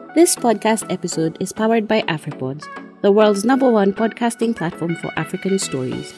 This podcast episode is powered by AfriPods, the world's #1 podcasting platform for African stories.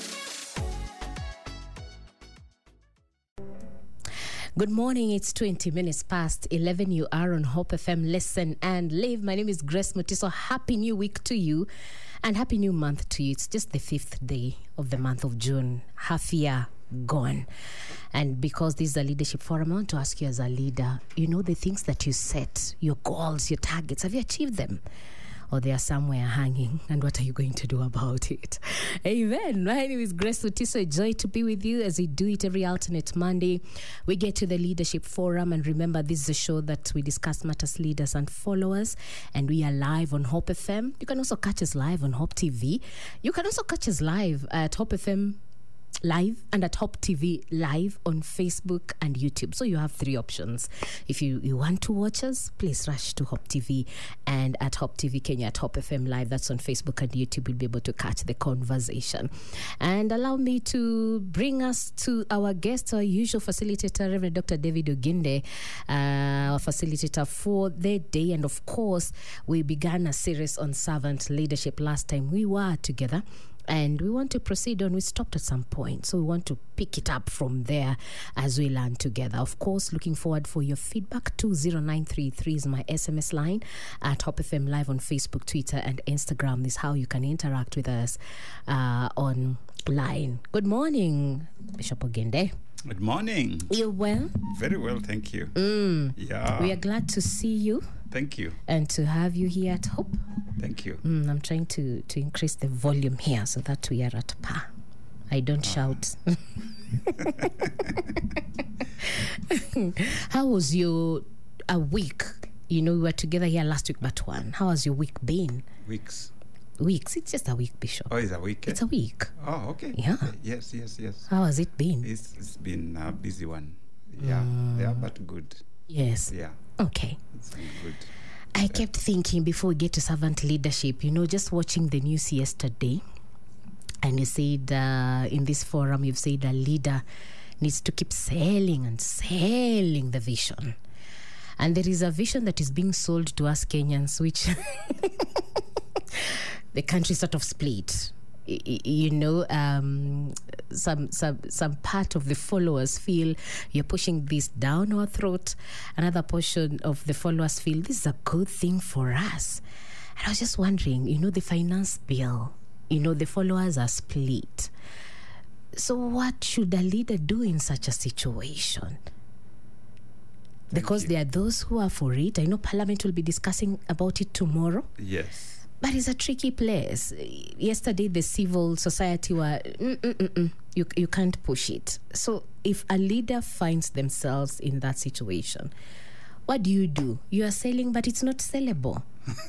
Good morning, it's 20 minutes past 11. You are on Hope FM, listen and live. My name is Grace Mutiso. Happy new week to you and happy new month to you. It's just the 5th day of the month of June. Half year gone. And because this is a leadership forum, I want to ask you as a leader, you know the things that you set, your goals, your targets, have you achieved them? Or they are somewhere hanging, and what are you going to do about it? Amen. My name is Grace Mutiso. A joy to be with you as we do it every alternate Monday. We get to the Leadership Forum, and remember, this is a show that we discuss matters, leaders, and followers, and we are live on Hope FM. You can also catch us live on Hope TV. You can also catch us live at Hope FM Live and at Hope TV Live on Facebook and YouTube. So you have 3 options. If you want to watch us, please rush to Hope TV, and at Hope TV Kenya at Hope FM Live, that's on Facebook and YouTube, you'll be able to catch the conversation. And allow me to bring us to our guest, our usual facilitator, Reverend Dr. David Oginde, our facilitator for the day. And of course, we began a series on servant leadership last time we were together. And we want to proceed on. We stopped at some point, so we want to pick it up from there as we learn together. Of course, looking forward for your feedback. 20933 is my SMS line. At Hope FM Live on Facebook, Twitter, and Instagram is how you can interact with us online. Good morning, Bishop Oginde. Good morning. You well? Very well, thank you. Yeah. We are glad to see you. Thank you. And to have you here at Hope. Thank you. I'm trying to increase the volume here so that we are at par. I don't shout. How was your week? You know, we were together here last week, but one. How has your week been? Weeks. It's just a week, Bishop. Oh, it's a week? It's a week. Oh, okay. Yeah. Yes. How has it been? It's been a busy one. Yeah, but good. Yes. Yeah. Okay. It's been good. I kept thinking before we get to servant leadership, you know, just watching the news yesterday, and you said in this forum, you've said a leader needs to keep selling the vision. And there is a vision that is being sold to us Kenyans, which the country sort of split. You know, some part of the followers feel you're pushing this down our throat. Another portion of the followers feel this is a good thing for us. And I was just wondering, you know, the finance bill, you know, the followers are split. So what should a leader do in such a situation? Because there are those who are for it. I know Parliament will be discussing about it tomorrow. Yes. But it's a tricky place. Yesterday, the civil society were, you can't push it. So if a leader finds themselves in that situation, what do? You are selling, but it's not sellable.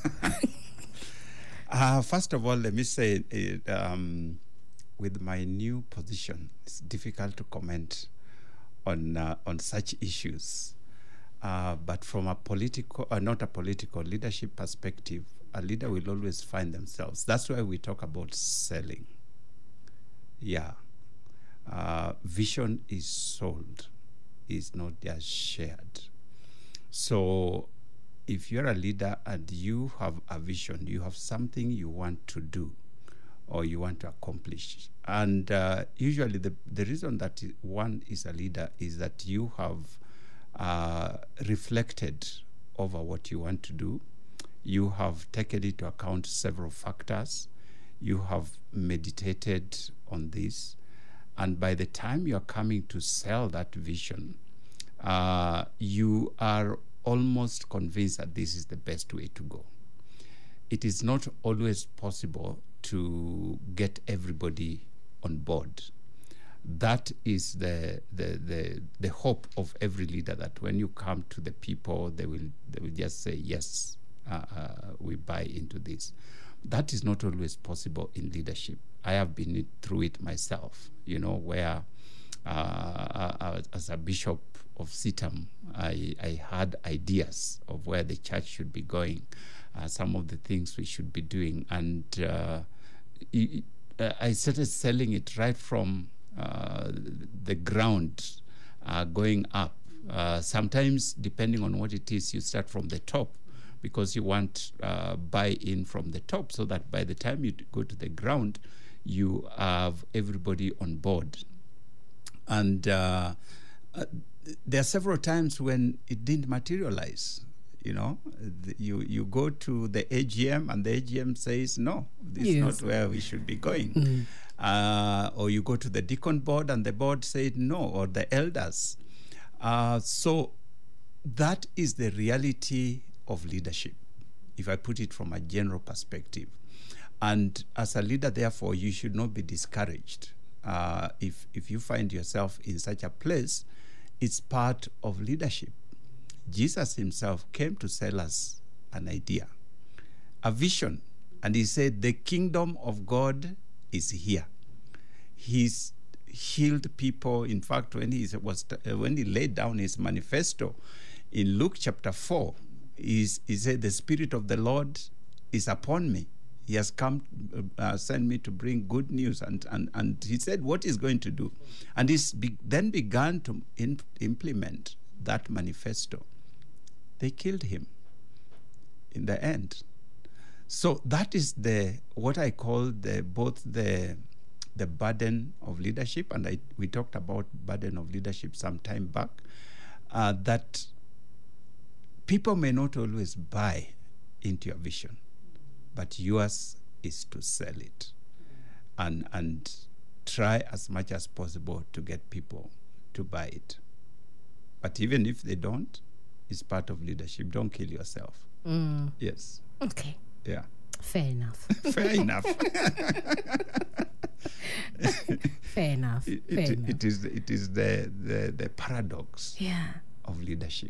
First of all, let me say, with my new position, it's difficult to comment on such issues. But from a political, not a political leadership perspective, a leader will always find themselves. That's why we talk about selling. Yeah. Vision is sold, is not just shared. So if you're a leader and you have a vision, you have something you want to do or you want to accomplish. And usually the reason that one is a leader is that you have reflected over what you want to do. You have taken into account several factors. You have meditated on this. And by the time you're coming to sell that vision, you are almost convinced that this is the best way to go. It is not always possible to get everybody on board. That is the hope of every leader, that when you come to the people, they will just say, yes, we buy into this. That is not always possible in leadership. I have been through it myself, you know, where as a bishop of CITAM, I had ideas of where the church should be going, some of the things we should be doing. And I started selling it right from the ground going up. Sometimes, depending on what it is, you start from the top, because you want buy-in from the top, so that by the time you go to the ground, you have everybody on board. And there are several times when it didn't materialize. You go to the AGM and the AGM says, no, this is not where we should be going. Or you go to the deacon board and the board said no, or the elders. So that is the reality of leadership, if I put it from a general perspective. And as a leader, therefore, you should not be discouraged. If you find yourself in such a place, it's part of leadership. Jesus himself came to sell us an idea, a vision, and he said, the kingdom of God is here. He's healed people. In fact, when he laid down his manifesto in Luke chapter 4, he said, the Spirit of the Lord is upon me. He has come, sent me to bring good news. And he said what he's going to do. And he then began to implement that manifesto. They killed him in the end. So that is what I call both the burden of leadership, and we talked about burden of leadership some time back, that people may not always buy into your vision, but yours is to sell it and try as much as possible to get people to buy it. But even if they don't, it's part of leadership. Don't kill yourself. Yes. Okay. Yeah. Fair enough. Fair enough. Fair enough. It is the paradox of leadership.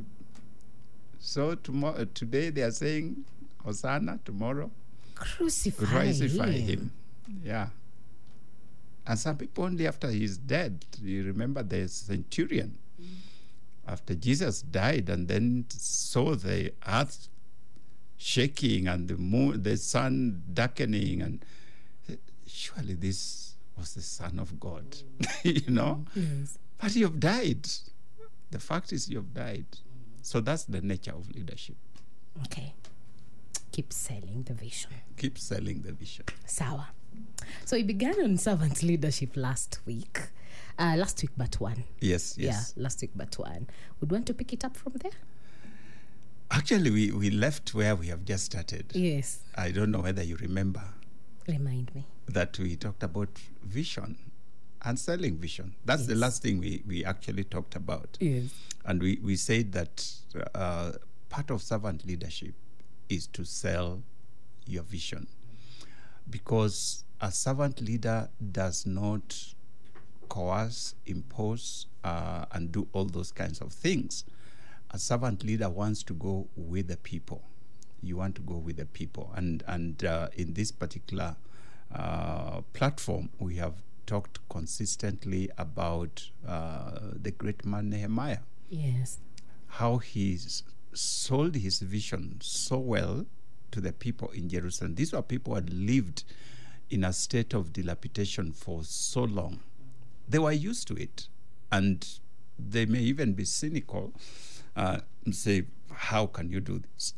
So today they are saying Hosanna, tomorrow crucify him. Yeah. And some people only after he's dead. You remember the centurion. After Jesus died and then saw the earth shaking and the sun darkening, and surely this was the Son of God, Yes. But you have died. The fact is you have died. So that's the nature of leadership. Okay. Keep selling the vision. Keep selling the vision. Sawa. So we began on servant leadership last week. But one. Yes. Yeah, last week but one. Would want to pick it up from there? Actually, we left where we have just started. Yes. I don't know whether you remember. Remind me. That we talked about vision and selling vision. That's the last thing we actually talked about. Yes. And we said that part of servant leadership is to sell your vision. Because a servant leader does not coerce, impose, and do all those kinds of things. A servant leader wants to go with the people. You want to go with the people. And in this particular platform, we have talked consistently about the great man Nehemiah. Yes. How he sold his vision so well to the people in Jerusalem. These were people who had lived in a state of dilapidation for so long. They were used to it, and they may even be cynical and say, how can you do this?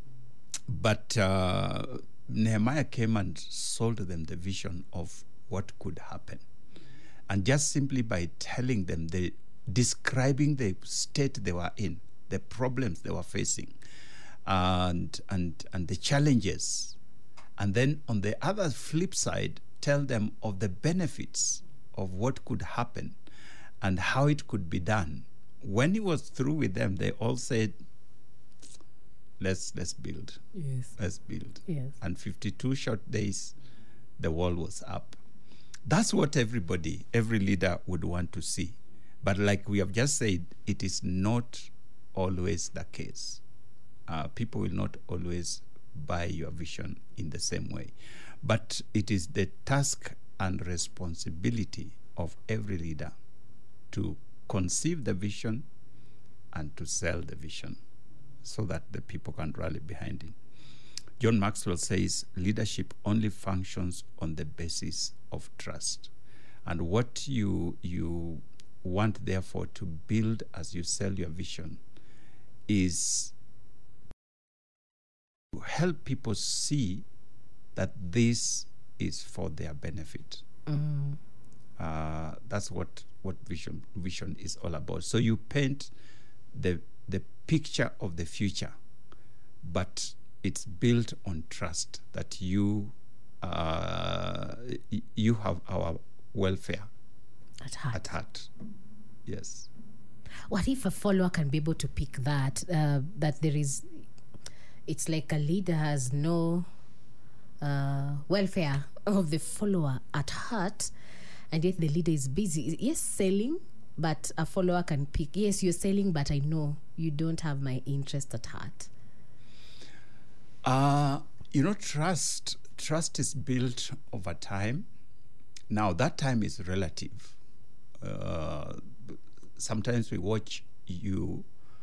But Nehemiah came and sold them the vision of what could happen. And just simply by telling them, describing the state they were in, the problems they were facing, and the challenges. And then on the other flip side, tell them of the benefits of what could happen and how it could be done. When he was through with them, they all said, let's build. Yes. Let's build. Yes. And 52 short days, the wall was up. That's what every leader would want to see. But like we have just said, it is not always the case. People will not always buy your vision in the same way. But it is the task and responsibility of every leader to conceive the vision and to sell the vision so that the people can rally behind it. John Maxwell says leadership only functions on the basis of trust. And what you want, therefore, to build as you sell your vision is help people see that this is for their benefit. That's what vision is all about. So you paint the picture of the future, but it's built on trust that you have our welfare At heart. Yes. What if a follower can be able to pick that there is, it's like a leader has no welfare of the follower at heart, and yet the leader is busy, yes, selling, but a follower can pick, yes, you're selling, but I know you don't have my interest at heart. Trust is built over time. Now, that time is relative. Sometimes we watch you,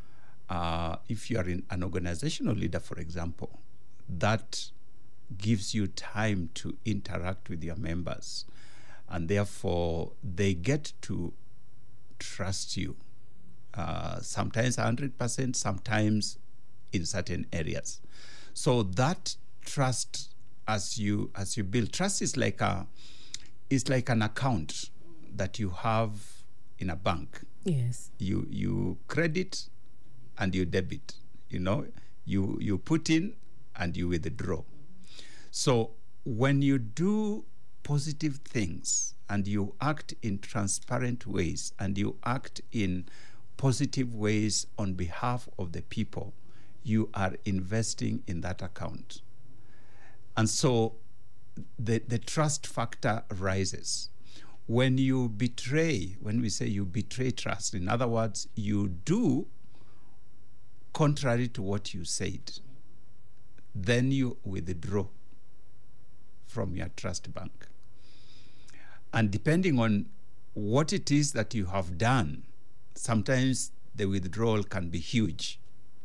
if you are in an organizational leader, for example, that gives you time to interact with your members, and therefore they get to trust you. Sometimes 100%, sometimes in certain areas. So that trust, as you build, trust is like an account that you have in a bank. Yes. You credit and you debit. You put in and you withdraw. So when you do positive things and you act in transparent ways and you act in positive ways on behalf of the people, you are investing in that account. And so the trust factor rises. When we say you betray trust, in other words, you do contrary to what you said, then you withdraw from your trust bank. And depending on what it is that you have done, sometimes the withdrawal can be huge.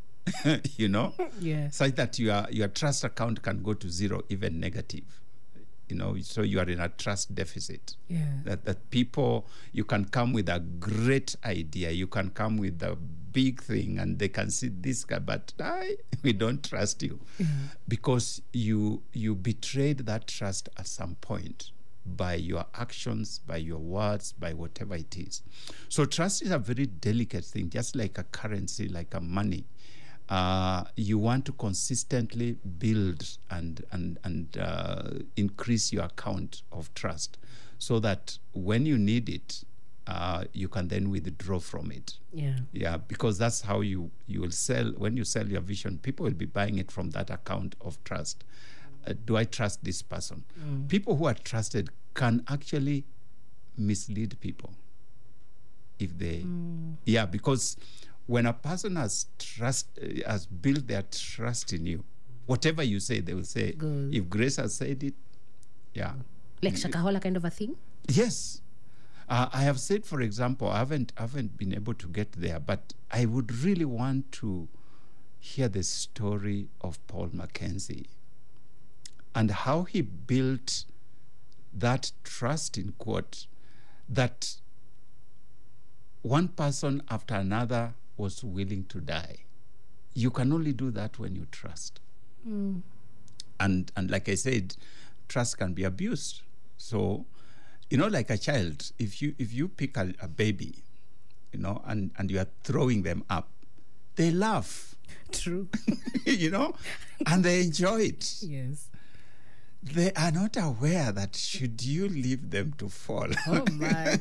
Yeah. Such that your trust account can go to zero, even negative. So you are in a trust deficit. Yeah. That people, you can come with a great idea, you can come with a big thing, and they can see this guy, but we don't trust you. Yeah. Because you betrayed that trust at some point by your actions, by your words, by whatever it is. So trust is a very delicate thing, just like a currency, like a money. You want to consistently build and increase your account of trust, so that when you need it, you can then withdraw from it. Yeah, because that's how you will sell. When you sell your vision, people will be buying it from that account of trust. Do I trust this person? People who are trusted can actually mislead people if they, because when a person has built their trust in you, whatever you say, they will say. Good. If Grace has said it, yeah. Like Shakahola kind of a thing? Yes. I have said, for example, I haven't been able to get there, but I would really want to hear the story of Paul Mackenzie and how he built that trust, in quote, that one person after another was willing to die. You can only do that when you trust. And like I said, trust can be abused. So, like a child, if you pick a baby, and you are throwing them up, they laugh. True. And they enjoy it. Yes. They are not aware that should you leave them to fall. Oh my.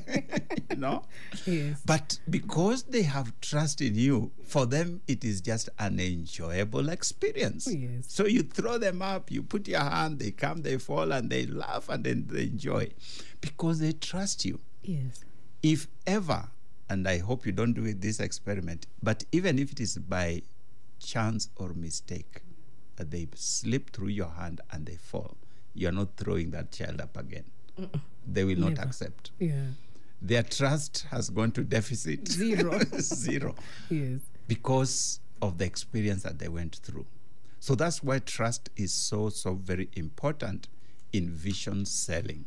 Yes. But because they have trust in you, for them it is just an enjoyable experience. Yes. So you throw them up, you put your hand, they come, they fall, and they laugh, and then they enjoy because they trust you. Yes. If ever, and I hope you don't do this experiment, but even if it is by chance or mistake that they slip through your hand and they fall, you're not throwing that child up again. They will not accept. Yeah. Their trust has gone to deficit. Zero. Zero. Yes. Because of the experience that they went through. So that's why trust is so very important in vision selling.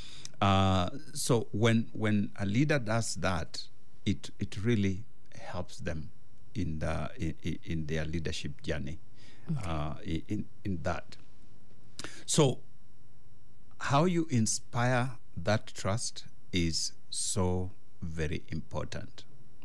So when a leader does that, it really helps them in their leadership journey. in that. So how you inspire that trust is so very important.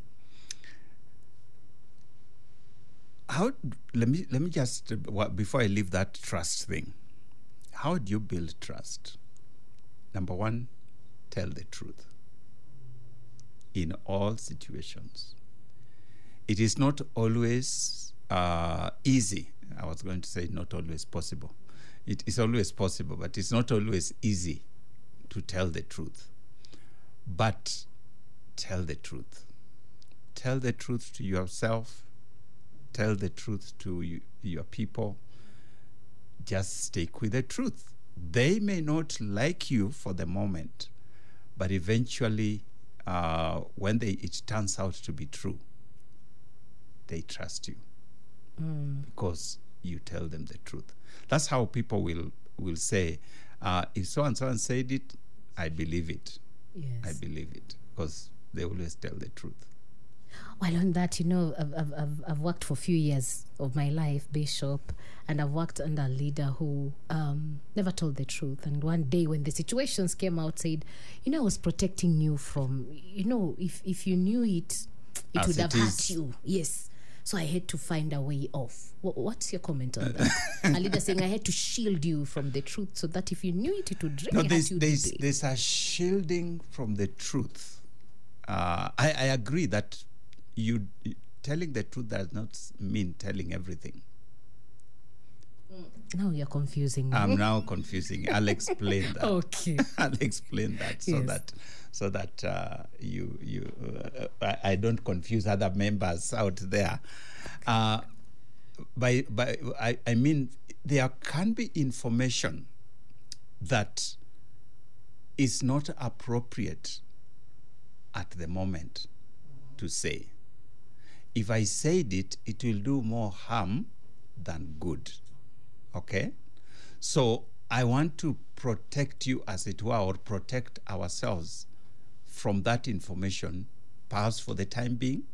Let me just, before I leave that trust thing, how do you build trust? Number one, tell the truth in all situations. It is not always easy. I was going to say not always possible. It is always possible, but it's not always easy to tell the truth. But tell the truth. Tell the truth to yourself. Tell the truth to your people. Just stick with the truth. They may not like you for the moment, but eventually, when it turns out to be true, they trust you because you tell them the truth. That's how people will say, if so and so said it, I believe it. Yes. I believe it, because they always tell the truth. Well, on that, I've worked for a few years of my life, Bishop, and I've worked under a leader who never told the truth. And one day when the situations came out, said, I was protecting you from, if you knew it would have hurt you. Yes. So I had to find a way off. What's your comment on that? A leader saying, I had to shield you from the truth so that if you knew it would really hurt you deeply. There's a shielding from the truth. I agree that you telling the truth does not mean telling everything. Now you're confusing me. I'm now confusing. I'll explain that. Okay. I'll explain that so that I don't confuse other members out there. I mean, there can be information that is not appropriate at the moment to say. If I said it, it will do more harm than good. Okay? So I want to protect you, as it were, or protect ourselves from that information, perhaps for the time being,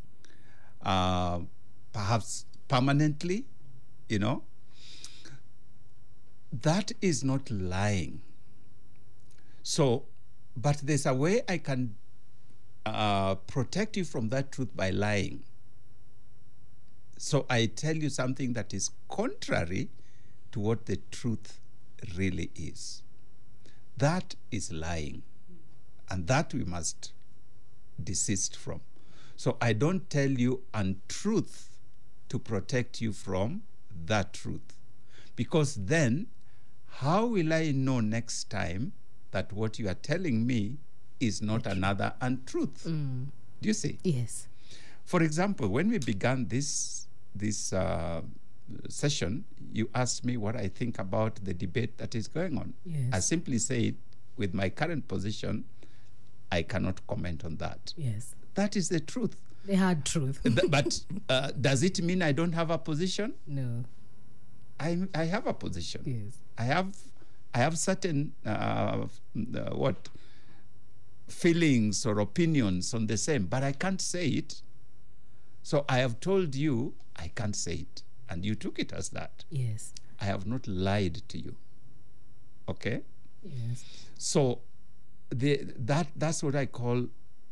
perhaps permanently, That is not lying. So, but there's a way I can protect you from that truth by lying. So I tell you something that is contrary to what the truth really is. That is lying. And that we must desist from. So I don't tell you untruth to protect you from that truth. Because then, how will I know next time that what you are telling me is not another untruth? Do you see? Yes. For example, when we began this session, you asked me what I think about the debate that is going on. Yes. I simply said, with my current position, I cannot comment on that. Yes. That is the truth. The hard truth. But does it mean I don't have a position? No. I have a position. Yes. I have certain feelings or opinions on the same, but I can't say it. So I have told you I can't say it, and you took it as that. Yes. I have not lied to you. Okay? Yes. So that's what I call,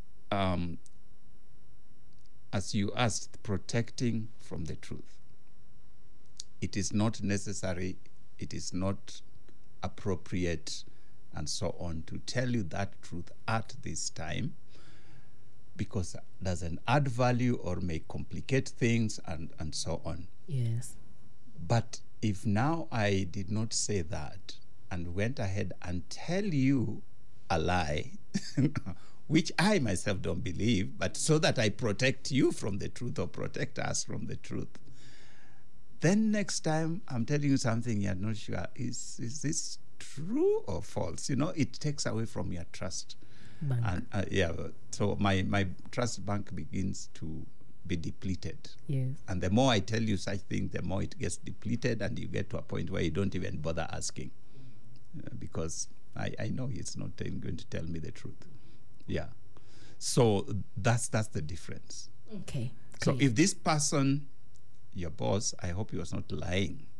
as you asked, protecting from the truth. It is not necessary, it is not appropriate, and so on, to tell you that truth at this time, because it doesn't add value or may complicate things and so on. Yes. But if now I did not say that and went ahead and tell you a lie, which I myself don't believe, but so that I protect you from the truth or protect us from the truth, then next time I'm telling you something you're not sure, is this true or false? It takes away from your trust. Bank. And so my trust bank begins to be depleted. Yes. And the more I tell you such things, the more it gets depleted, and you get to a point where you don't even bother asking, because I know he's not going to tell me the truth. Yeah. So that's the difference. Okay. So Clear. if this person, your boss, I hope he was not lying.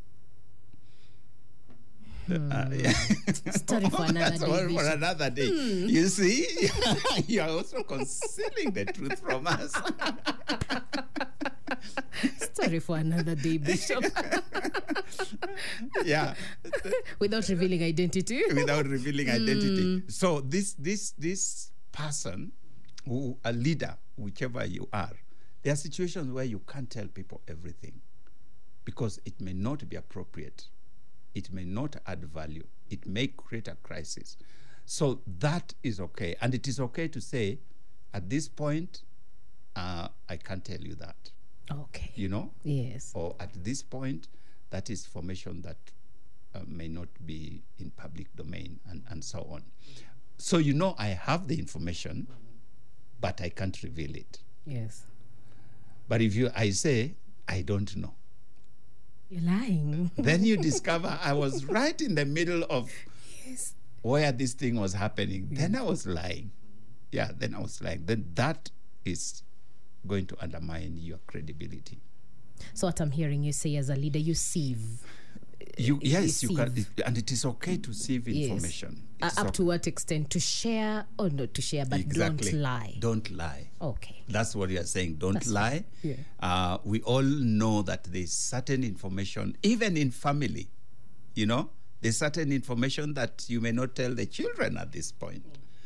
Story for another day. For Bishop. another day. You see, you are also concealing the truth from us. Story for another day, Bishop. Yeah. Without revealing identity. Without revealing identity. So this person, who a leader, whichever you are, there are situations where you can't tell people everything because it may not be appropriate. It may not add value. It may create a crisis. So that is okay. And it is okay to say, at this point, I can't tell you that. Okay. You know? Yes. Or at this point, that is information that may not be in public domain and so on. So, you know, I have the information, but I can't reveal it. Yes. But if I say, I don't know, you're lying. then you discover I was right in the middle of Yes. where this thing was happening. Then I was lying. Yeah, then I was lying. Then that is going to undermine your credibility. So what I'm hearing you say as a leader, you sieve. Yes, you can, sieve. and it is okay to sieve information. Yes. Up to what extent? To share or not to share, but Exactly. don't lie. Don't lie. Okay. That's what you are saying. Don't That's lie. Yeah. We all know that there's certain information, even in family, you know, there's certain information that you may not tell the children at this point.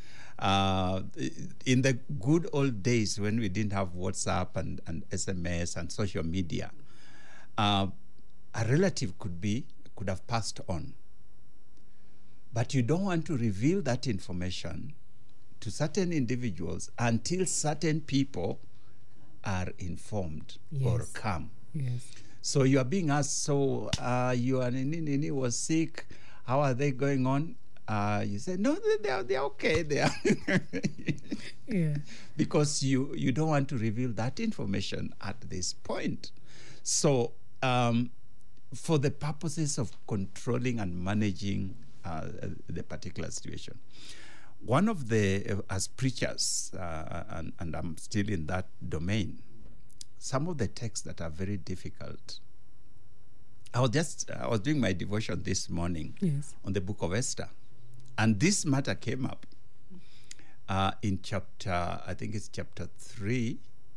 In the good old days when we didn't have WhatsApp and SMS and social media, a relative could have passed on. But you don't want to reveal that information to certain individuals until certain people are informed or Yes. come. Yes. So you are being asked, so your Nini was sick, how are they going on? You say, no, they're okay. They are Yeah. because you don't want to reveal that information at this point. So for the purposes of controlling and managing the particular situation, one of the, as preachers, and I'm still in that domain, some of the texts that are very difficult. I was doing my devotion this morning Yes. on the book of Esther. And this matter came up in chapter, I think it's chapter 3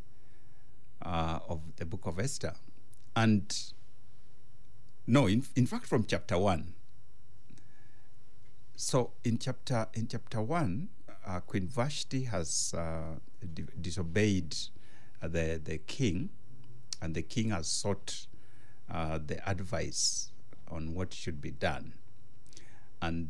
of the book of Esther. And no, in fact, from chapter 1. So in chapter 1, Queen Vashti has disobeyed the king, and the king has sought the advice on what should be done. And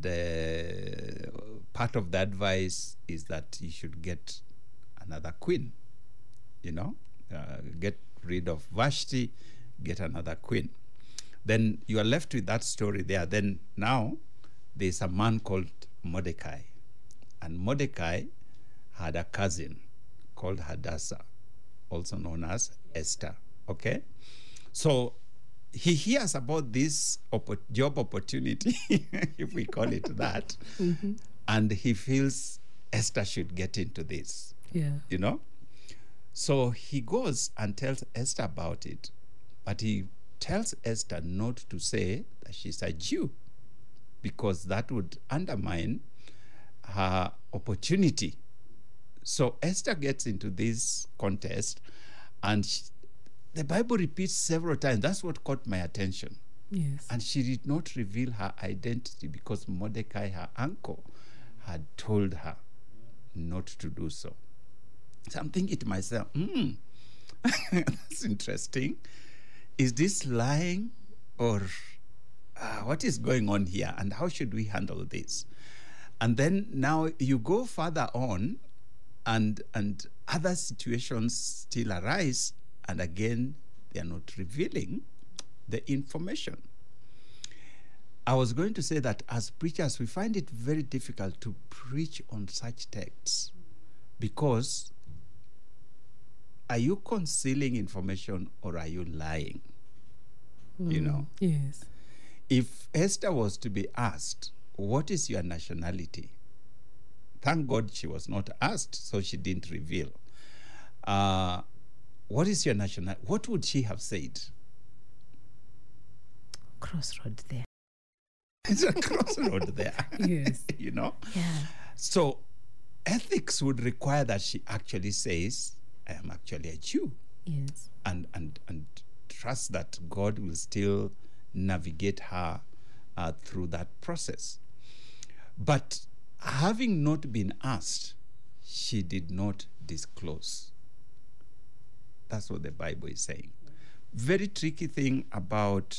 part of the advice is that he should get another queen, you know, get rid of Vashti, get another queen. Then you are left with that story there. Then now there's a man called Mordecai. And Mordecai had a cousin called Hadassah, also known as Esther, okay? So he hears about this job opportunity, if we call it that, and he feels Esther should get into this, Yeah. you know? So he goes and tells Esther about it, but he tells Esther not to say that she's a Jew, because that would undermine her opportunity. So Esther gets into this contest, and the Bible repeats several times. That's what caught my attention. Yes. And she did not reveal her identity because Mordecai, her uncle, had told her not to do so. So I'm thinking to myself, that's interesting. Is this lying, or what is going on here, and how should we handle this? And then now you go further on, and other situations still arise, and again, they are not revealing the information. I was going to say that as preachers, we find it very difficult to preach on such texts, because are you concealing information or are you lying? You know? Yes. If Esther was to be asked, what is your nationality? Thank God she was not asked, so she didn't reveal. What is your nationality? What would she have said? Crossroad there. It's a crossroad there. Yes. You know? Yeah. So ethics would require that she actually says, I am actually a Jew. Yes. And trust that God will still navigate her through that process. But having not been asked, she did not disclose. That's what the Bible is saying. Very tricky thing about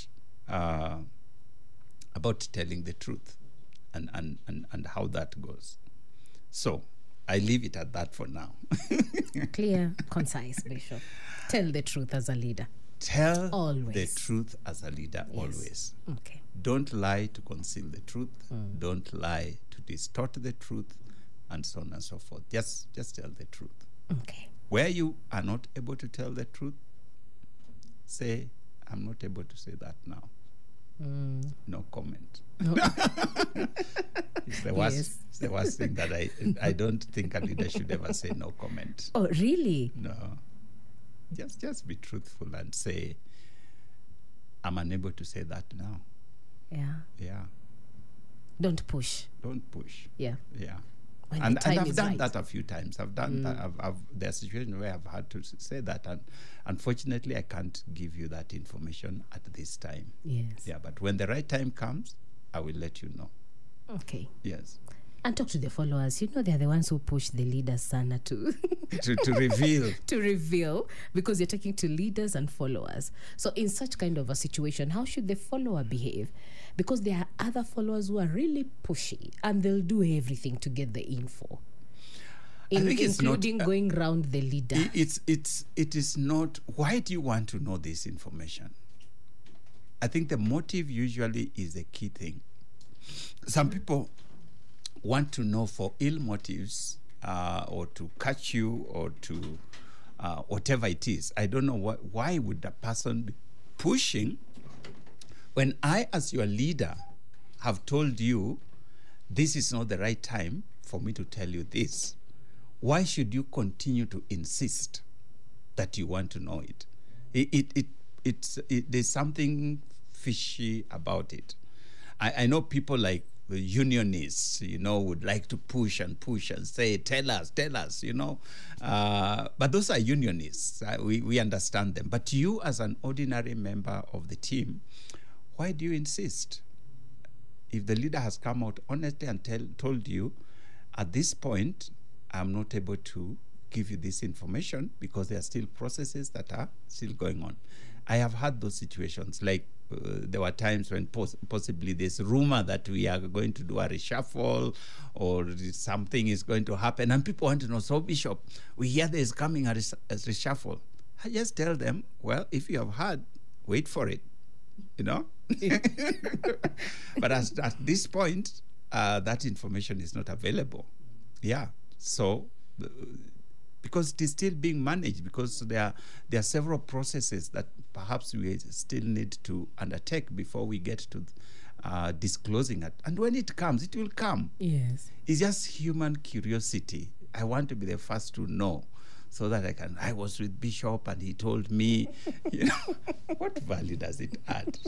telling the truth and how that goes. So I leave it at that for now. Clear, concise, Bishop. Tell the truth as a leader. Tell Always. the truth as a leader, always. Okay. Don't lie to conceal the truth. Don't lie to distort the truth, and so on and so forth. Just tell the truth. Okay. Where you are not able to tell the truth, say, I'm not able to say that now. No comment. No. It's the worst. Yes. It's the worst thing that I don't think a leader should ever say no comment. Oh, really? No. Just be truthful and say, I'm unable to say that now. Yeah. Yeah. Don't push. Don't push. Yeah. Yeah. When And the time I've is done right. that a few times. I've done that. There are situations where I've had to say that, and unfortunately, I can't give you that information at this time. Yes. Yeah, but when the right time comes, I will let you know. Okay. Yes. And talk to the followers. You know, they're the ones who push the leaders, Sana, to to reveal. to reveal, because you're talking to leaders and followers. So in such kind of a situation, how should the follower behave? Because there are other followers who are really pushy and they'll do everything to get the info, think it's not, including going round the leader. It is not. Why do you want to know this information? I think the motive usually is the key thing. Some people want to know for ill motives, or to catch you, or to whatever it is. I don't know why would a person be pushing when I, as your leader, have told you this is not the right time for me to tell you this. Why should you continue to insist that you want to know it? There's something fishy about it. I know people like the unionists, would like to push and say, tell us, but those are unionists. We understand them. But you, as an ordinary member of the team, why do you insist? If the leader has come out honestly and told you, at this point, I'm not able to give you this information because there are still processes that are still going on. I have had those situations, like there were times when possibly there's rumor that we are going to do a reshuffle or something is going to happen, and people want to know, so Bishop, we hear there is coming a reshuffle. I just tell them, well, if you have heard, wait for it, But at this point, that information is not available. Yeah. So, because it is still being managed, because there are several processes that perhaps we still need to undertake before we get to disclosing it. And when it comes, it will come. Yes. It's just human curiosity. I want to be the first to know, so that I was with Bishop and he told me, what value does it add?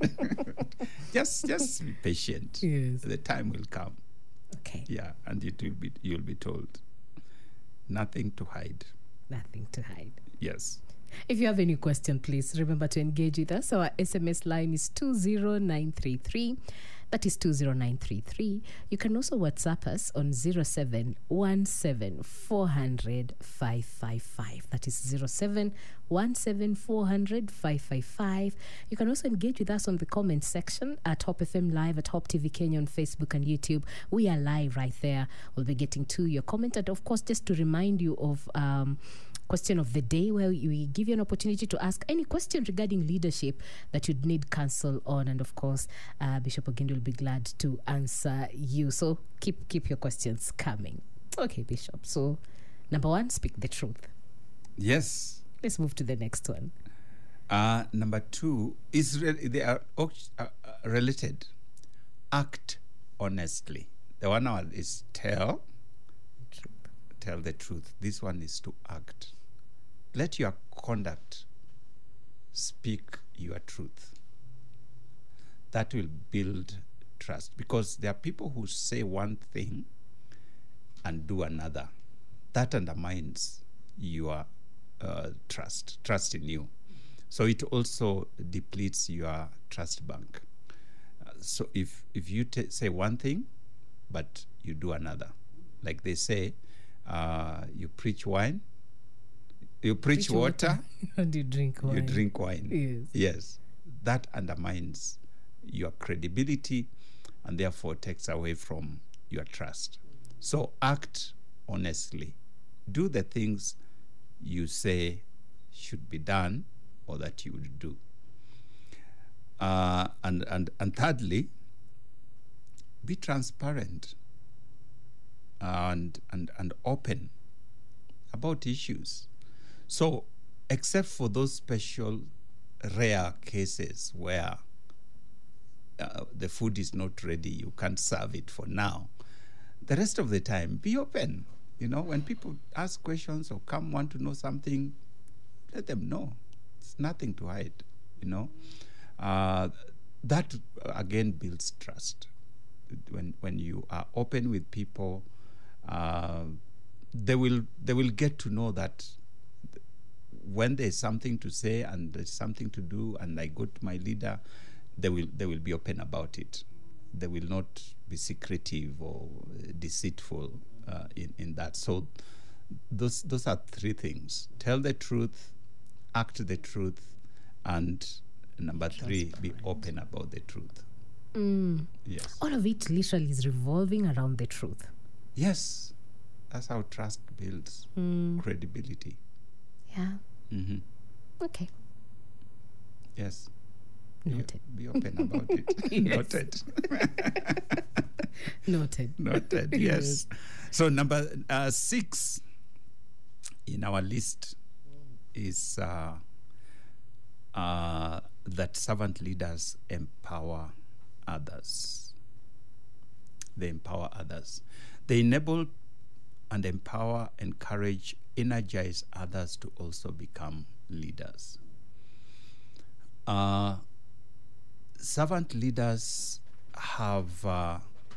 just be patient. Yes. The time will come. Okay. Yeah, and you'll be told. Nothing to hide. Nothing to hide. Yes. If you have any question, please remember to engage with us. Our SMS line is 20933. That is 20933. You can also WhatsApp us on 0717400555. That is 0717400555. You can also engage with us on the comment section at Hope FM Live, at Hope TV Kenya on Facebook and YouTube. We are live right there. We'll be getting to your comment. And of course, just to remind you of question of the day, where we give you an opportunity to ask any question regarding leadership that you'd need counsel on, and of course Bishop Ogendi will be glad to answer you. So keep your questions coming. Okay, Bishop, so number one, speak the truth. Yes. Let's move to the next one. Number two is they are related. Act honestly. The one now is tell the truth. This one is to act. Let your conduct speak your truth. That will build trust, because there are people who say one thing and do another. That undermines your trust in you. So it also depletes your trust bank. So if you say one thing, but you do another, like they say, you preach wine, you preach water, and you drink wine. You drink wine. Yes. Yes. That undermines your credibility and therefore takes away from your trust. So act honestly. Do the things you say should be done or that you would do. And thirdly, be transparent and open about issues. So, except for those special rare cases where the food is not ready, you can't serve it for now, the rest of the time, be open. You know, when people ask questions or want to know something, let them know. It's nothing to hide, you know. That, again, builds trust. When you are open with people, they will get to know that when there's something to say and there's something to do, and I go to my leader, they will be open about it. They will not be secretive or deceitful in that. So those are three things: tell the truth, act the truth, and number three, be open about the truth. Yes. All of it literally is revolving around the truth. Yes. That's how trust builds credibility. Yeah. Mm-hmm. Okay. Yes. Noted. Be open about it. Noted. Noted, yes. So number 6 in our list is that servant leaders empower others. They empower others. They enable and empower, encourage, energize others to also become leaders. Servant leaders have, I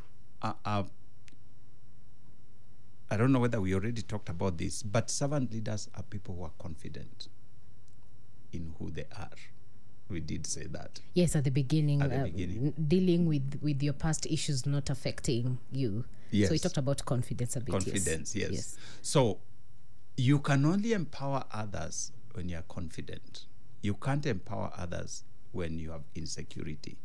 don't know whether we already talked about this, but servant leaders are people who are confident in who they are. We did say that. Yes, at the beginning. At the beginning. Dealing with your past issues not affecting you. Yes. So we talked about confidence a bit. Confidence, yes. So you can only empower others when you are confident. You can't empower others when you have insecurity.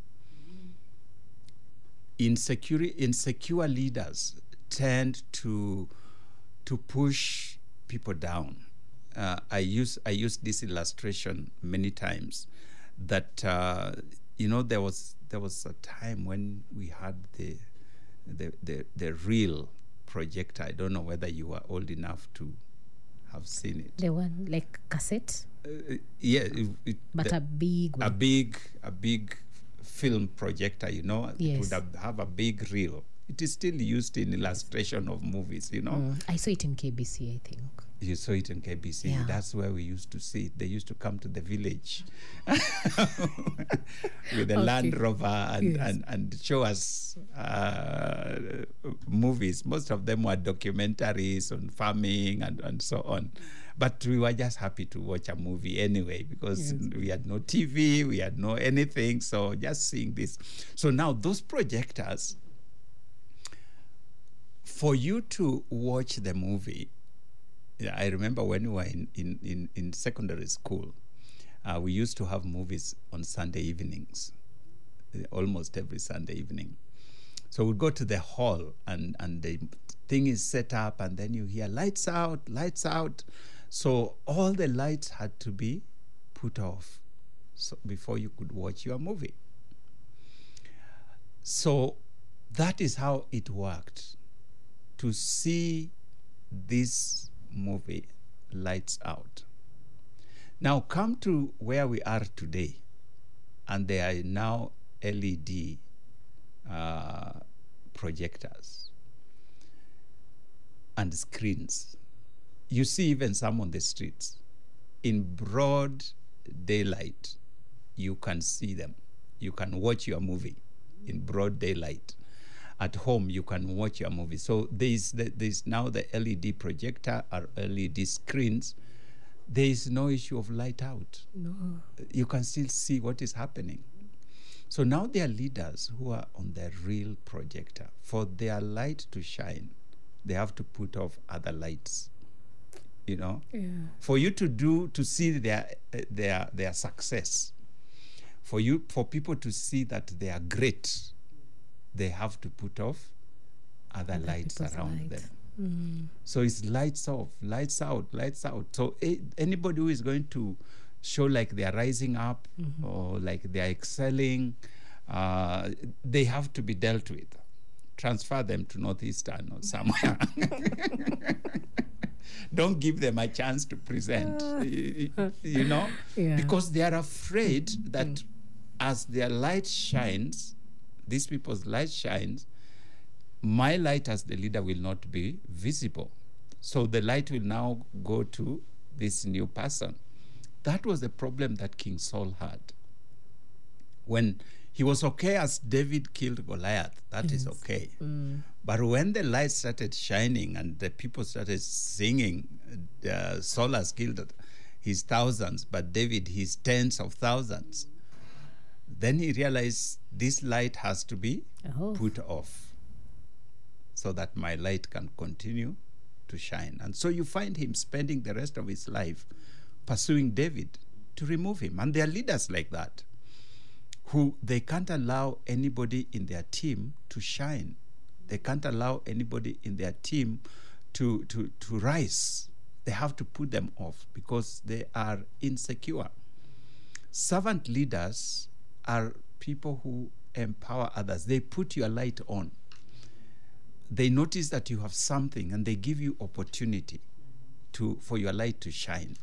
Insecure leaders tend to push people down. I use this illustration many times. That there was a time when we had the real projector. I don't know whether you were old enough to have seen it. The one like cassette. Yeah, but a big one. A big film projector. Yes. It would have a big reel. It is still used in illustration of movies. I saw it in KBC, I think. You saw it in KBC. Yeah. That's where we used to see it. They used to come to the village with a Land Rover and show us movies. Most of them were documentaries on farming and so on. But we were just happy to watch a movie anyway because we had no TV, we had no anything. So just seeing this. So now those projectors, for you to watch the movie, I remember when we were in secondary school, we used to have movies on Sunday evenings, almost every Sunday evening. So we'd go to the hall and the thing is set up and then you hear lights out. So all the lights had to be put off before you could watch your movie. So that is how it worked. To see this movie, Lights Out. Now come to where we are today, and there are now LED projectors and screens. You see even some on the streets. In broad daylight, you can see them. You can watch your movie. in broad daylight. At home, you can watch your movie. So there's now the LED projector or LED screens. There is no issue of light out. No. You can still see what is happening. So now there are leaders who are on the real projector. For their light to shine, they have to put off other lights. You know, for you to see their success, for people to see that they are great, they have to put off other lights around them. So it's lights off, lights out, lights out. So anybody who is going to show like they are rising up or like they are excelling, they have to be dealt with. Transfer them to Northeastern or somewhere. Don't give them a chance to present, you know, because they are afraid that as their light shines, these people's light shines, my light as the leader will not be visible. So the light will now go to this new person. That was the problem that King Saul had. When he was okay as David killed Goliath, that is okay. But when the light started shining and the people started singing, Saul has killed his thousands, but David his tens of thousands, then he realized this light has to be put off so that my light can continue to shine. And so you find him spending the rest of his life pursuing David to remove him. And there are leaders like that who they can't allow anybody in their team to shine. They can't allow anybody in their team to rise. They have to put them off because they are insecure. Servant leaders are people who empower others. They put your light on. They notice that you have something and they give you opportunity for your light to shine.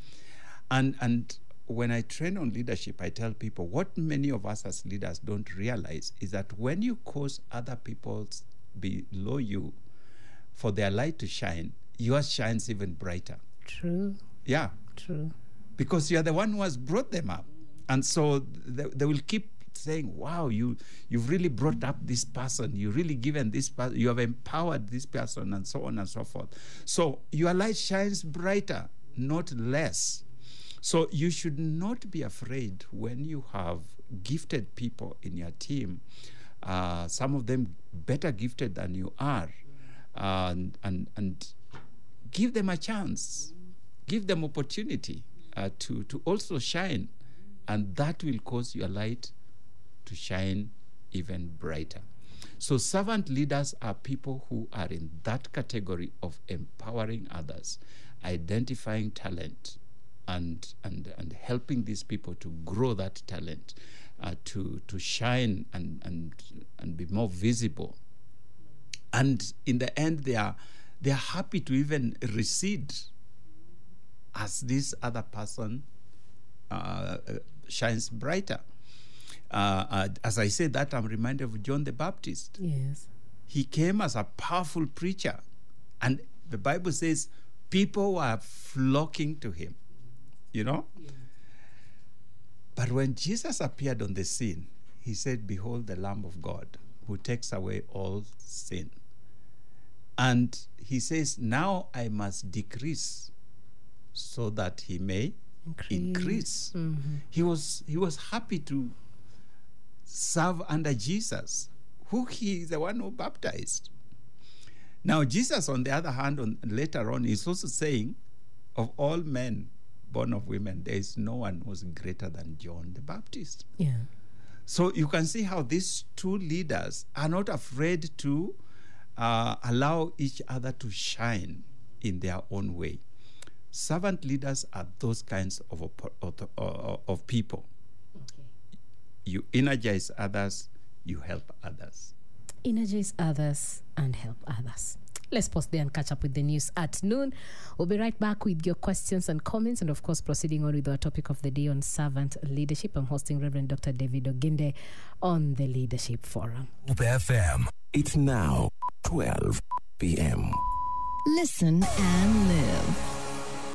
And when I train on leadership, I tell people what many of us as leaders don't realize is that when you cause other people below you for their light to shine, yours shines even brighter. True. Yeah. True. Because you are the one who has brought them up. And so they will keep saying, wow, you've really brought up this person. You've really given this person, you have empowered this person, and so on and so forth. So your light shines brighter, not less. So you should not be afraid when you have gifted people in your team, some of them better gifted than you are, and give them a chance, give them opportunity to also shine, and that will cause your light to shine even brighter. So servant leaders are people who are in that category of empowering others, identifying talent, and helping these people to grow that talent, to shine and be more visible. And in the end, they are happy to even recede as this other person shines brighter. As I say that, I'm reminded of John the Baptist. Yes. He came as a powerful preacher, and the Bible says people were flocking to him, you know? Yeah. But when Jesus appeared on the scene, he said, "Behold the Lamb of God who takes away all sin." And he says, "Now I must decrease so that he may increase." Mm-hmm. He was happy to serve under Jesus, who he is the one who baptized. Now, Jesus, on the other hand, later on, is also saying, of all men born of women, there is no one who's greater than John the Baptist. Yeah. So you can see how these two leaders are not afraid to allow each other to shine in their own way. Servant leaders are those kinds of people. Okay. You energize others, you help others. Energize others and help others. Let's pause there and catch up with the news at noon. We'll be right back with your questions and comments, and of course proceeding on with our topic of the day on servant leadership. I'm hosting Reverend Dr. David Oginde on the Leadership Forum. Hope FM. It's now 12 p.m. Listen and live.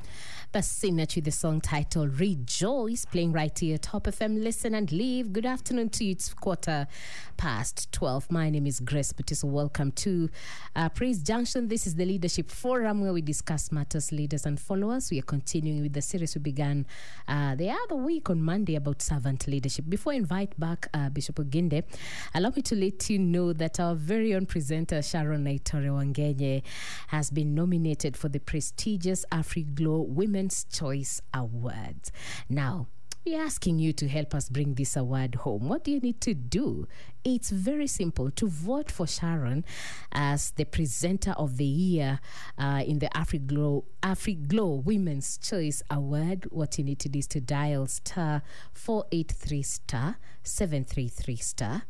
That's Sinach with the song titled Rejoice, playing right here at Hope FM. Listen and live. Good afternoon to you. It's 12:15. My name is Grace Mutiso. Welcome to Praise Junction. This is the Leadership Forum where we discuss matters, leaders, and followers. We are continuing with the series we began the other week on Monday about servant leadership. Before I invite back Bishop Oginde, allow me to let you know that our very own presenter, Sharon Naitore Wangenye, has been nominated for the prestigious AfriGlow Women's Choice Awards. Now, we're asking you to help us bring this award home. What do you need to do? It's very simple. To vote for Sharon as the presenter of the year in the AfriGlow Women's Choice Award, what you need to do is to dial star 483 star 733 star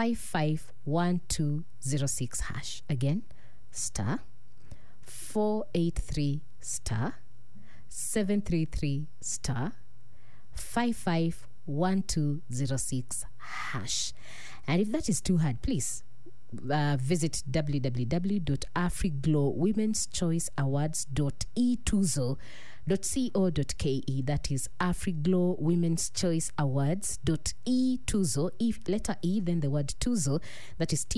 551206 hash. Again, star 483 star 733 star 551206 hash. And if that is too hard, please visit www.afriglowwomen'schoiceawards.etuzo.co.ke. That is afriglowwomen'schoiceawards.etuzo. If letter E, then the word tuzo, that is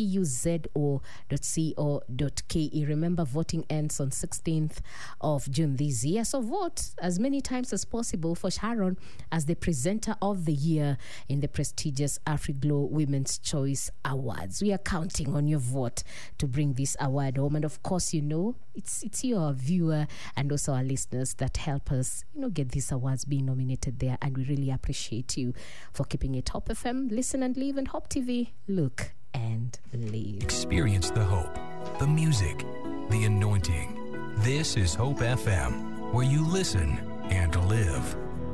tuzo.co.ke. Remember, voting ends on 16th of June this year. So vote as many times as possible for Sharon as the presenter of the year in the prestigious AfriGlow Women's Choice Awards. We are counting on your vote to bring this award home. And of course, you know, it's your viewer and also our listeners that help us, get these awards being nominated there. And we really appreciate you for keeping it Hope FM. Listen and live, and Hope TV. Look and live. Experience the hope, the music, the anointing. This is Hope FM, where you listen and live.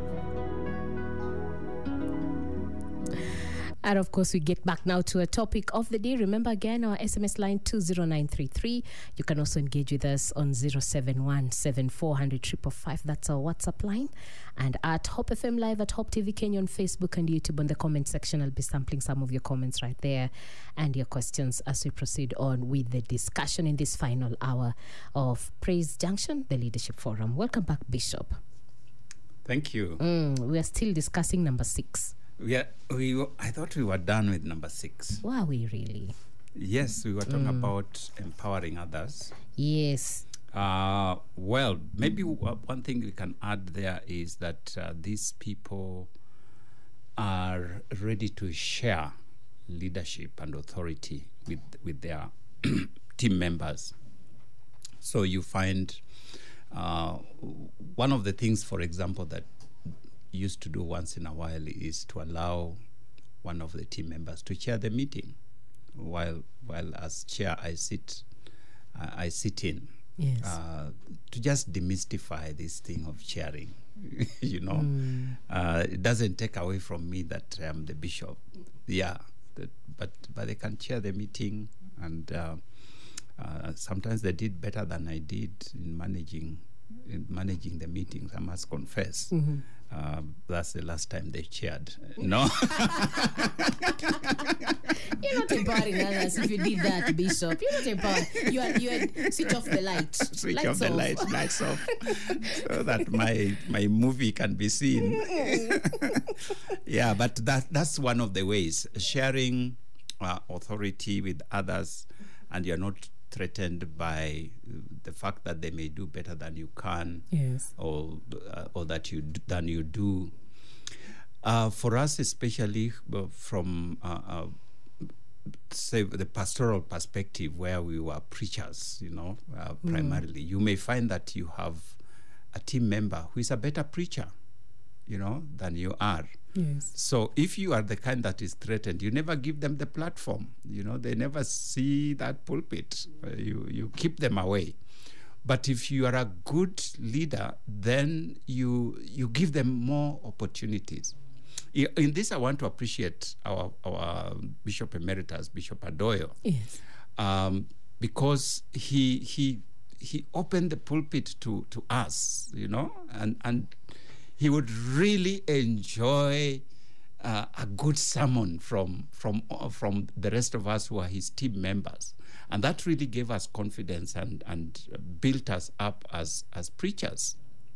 And of course, we get back now to a topic of the day. Remember again, our SMS line 20933. You can also engage with us on 0717400555. That's our WhatsApp line. And at Hope FM Live, at Hope TV Kenya on Facebook and YouTube. On the comment section, I'll be sampling some of your comments right there and your questions as we proceed on with the discussion in this final hour of Praise Junction, the Leadership Forum. Welcome back, Bishop. Thank you. We are still discussing number 6. I thought we were done with number 6. Were we really? Yes, we were talking about empowering others. Yes. Well, maybe one thing we can add there is that these people are ready to share leadership and authority with their team members. So you find one of the things, for example, that used to do once in a while is to allow one of the team members to chair the meeting, while as chair I sit in. Yes. To just demystify this thing of chairing. It doesn't take away from me that I'm the bishop. But they can chair the meeting, and sometimes they did better than I did in managing the meetings, I must confess. Mm-hmm. That's the last time they chaired. No. You're not empowering others if you did that, Bishop. You're not empowering. You had switch off the light. Switch off the light, lights off, so that my movie can be seen. Yeah, but that's one of the ways, sharing authority with others, and you're not threatened by the fact that they may do better than you can, yes, or that than you do. For us, especially from say the pastoral perspective, where we were preachers, primarily, you may find that you have a team member who is a better preacher, than you are. Yes. So if you are the kind that is threatened, you never give them the platform. They never see that pulpit. You keep them away. But if you are a good leader, then you give them more opportunities. In this, I want to appreciate our Bishop Emeritus, Bishop Adoyo, yes, because he opened the pulpit to us, and he would really enjoy a good sermon from the rest of us who are his team members. And that really gave us confidence and built us up as preachers.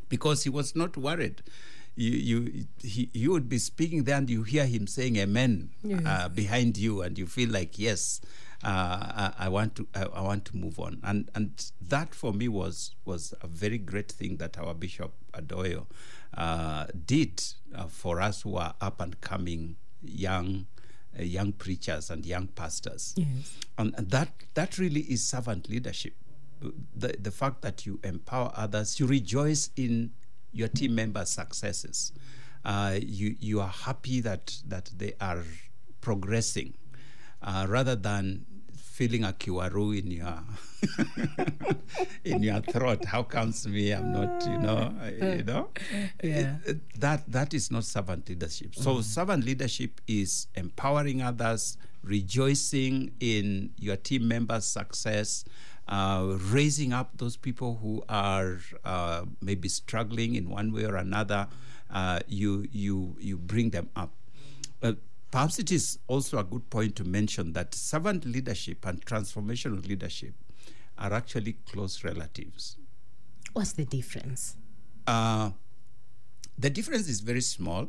because he was not worried. He would be speaking there, and you hear him saying amen behind you, and you feel like, yes, I want to move on. And that for me was a very great thing that our Bishop Adoyo did for us who are up and coming young preachers and young pastors. Yes. And that really is servant leadership. The fact that you empower others, you rejoice in your team members' successes. You are happy that they are progressing, rather than feeling a kiwaru in your in your throat. How comes me? I'm not, Yeah. That is not servant leadership. So servant leadership is empowering others, rejoicing in your team members' success, raising up those people who are maybe struggling in one way or another. You bring them up. Perhaps it is also a good point to mention that servant leadership and transformational leadership are actually close relatives. What's the difference? The difference is very small.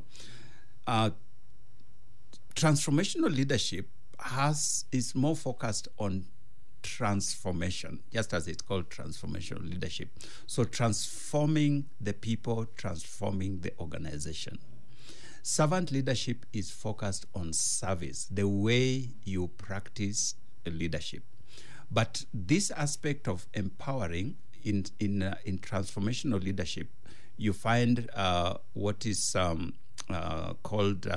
Transformational leadership is more focused on transformation, just as it's called transformational leadership. So transforming the people, transforming the organization. Servant leadership is focused on service, the way you practice leadership. But this aspect of empowering in transformational leadership, you find what is called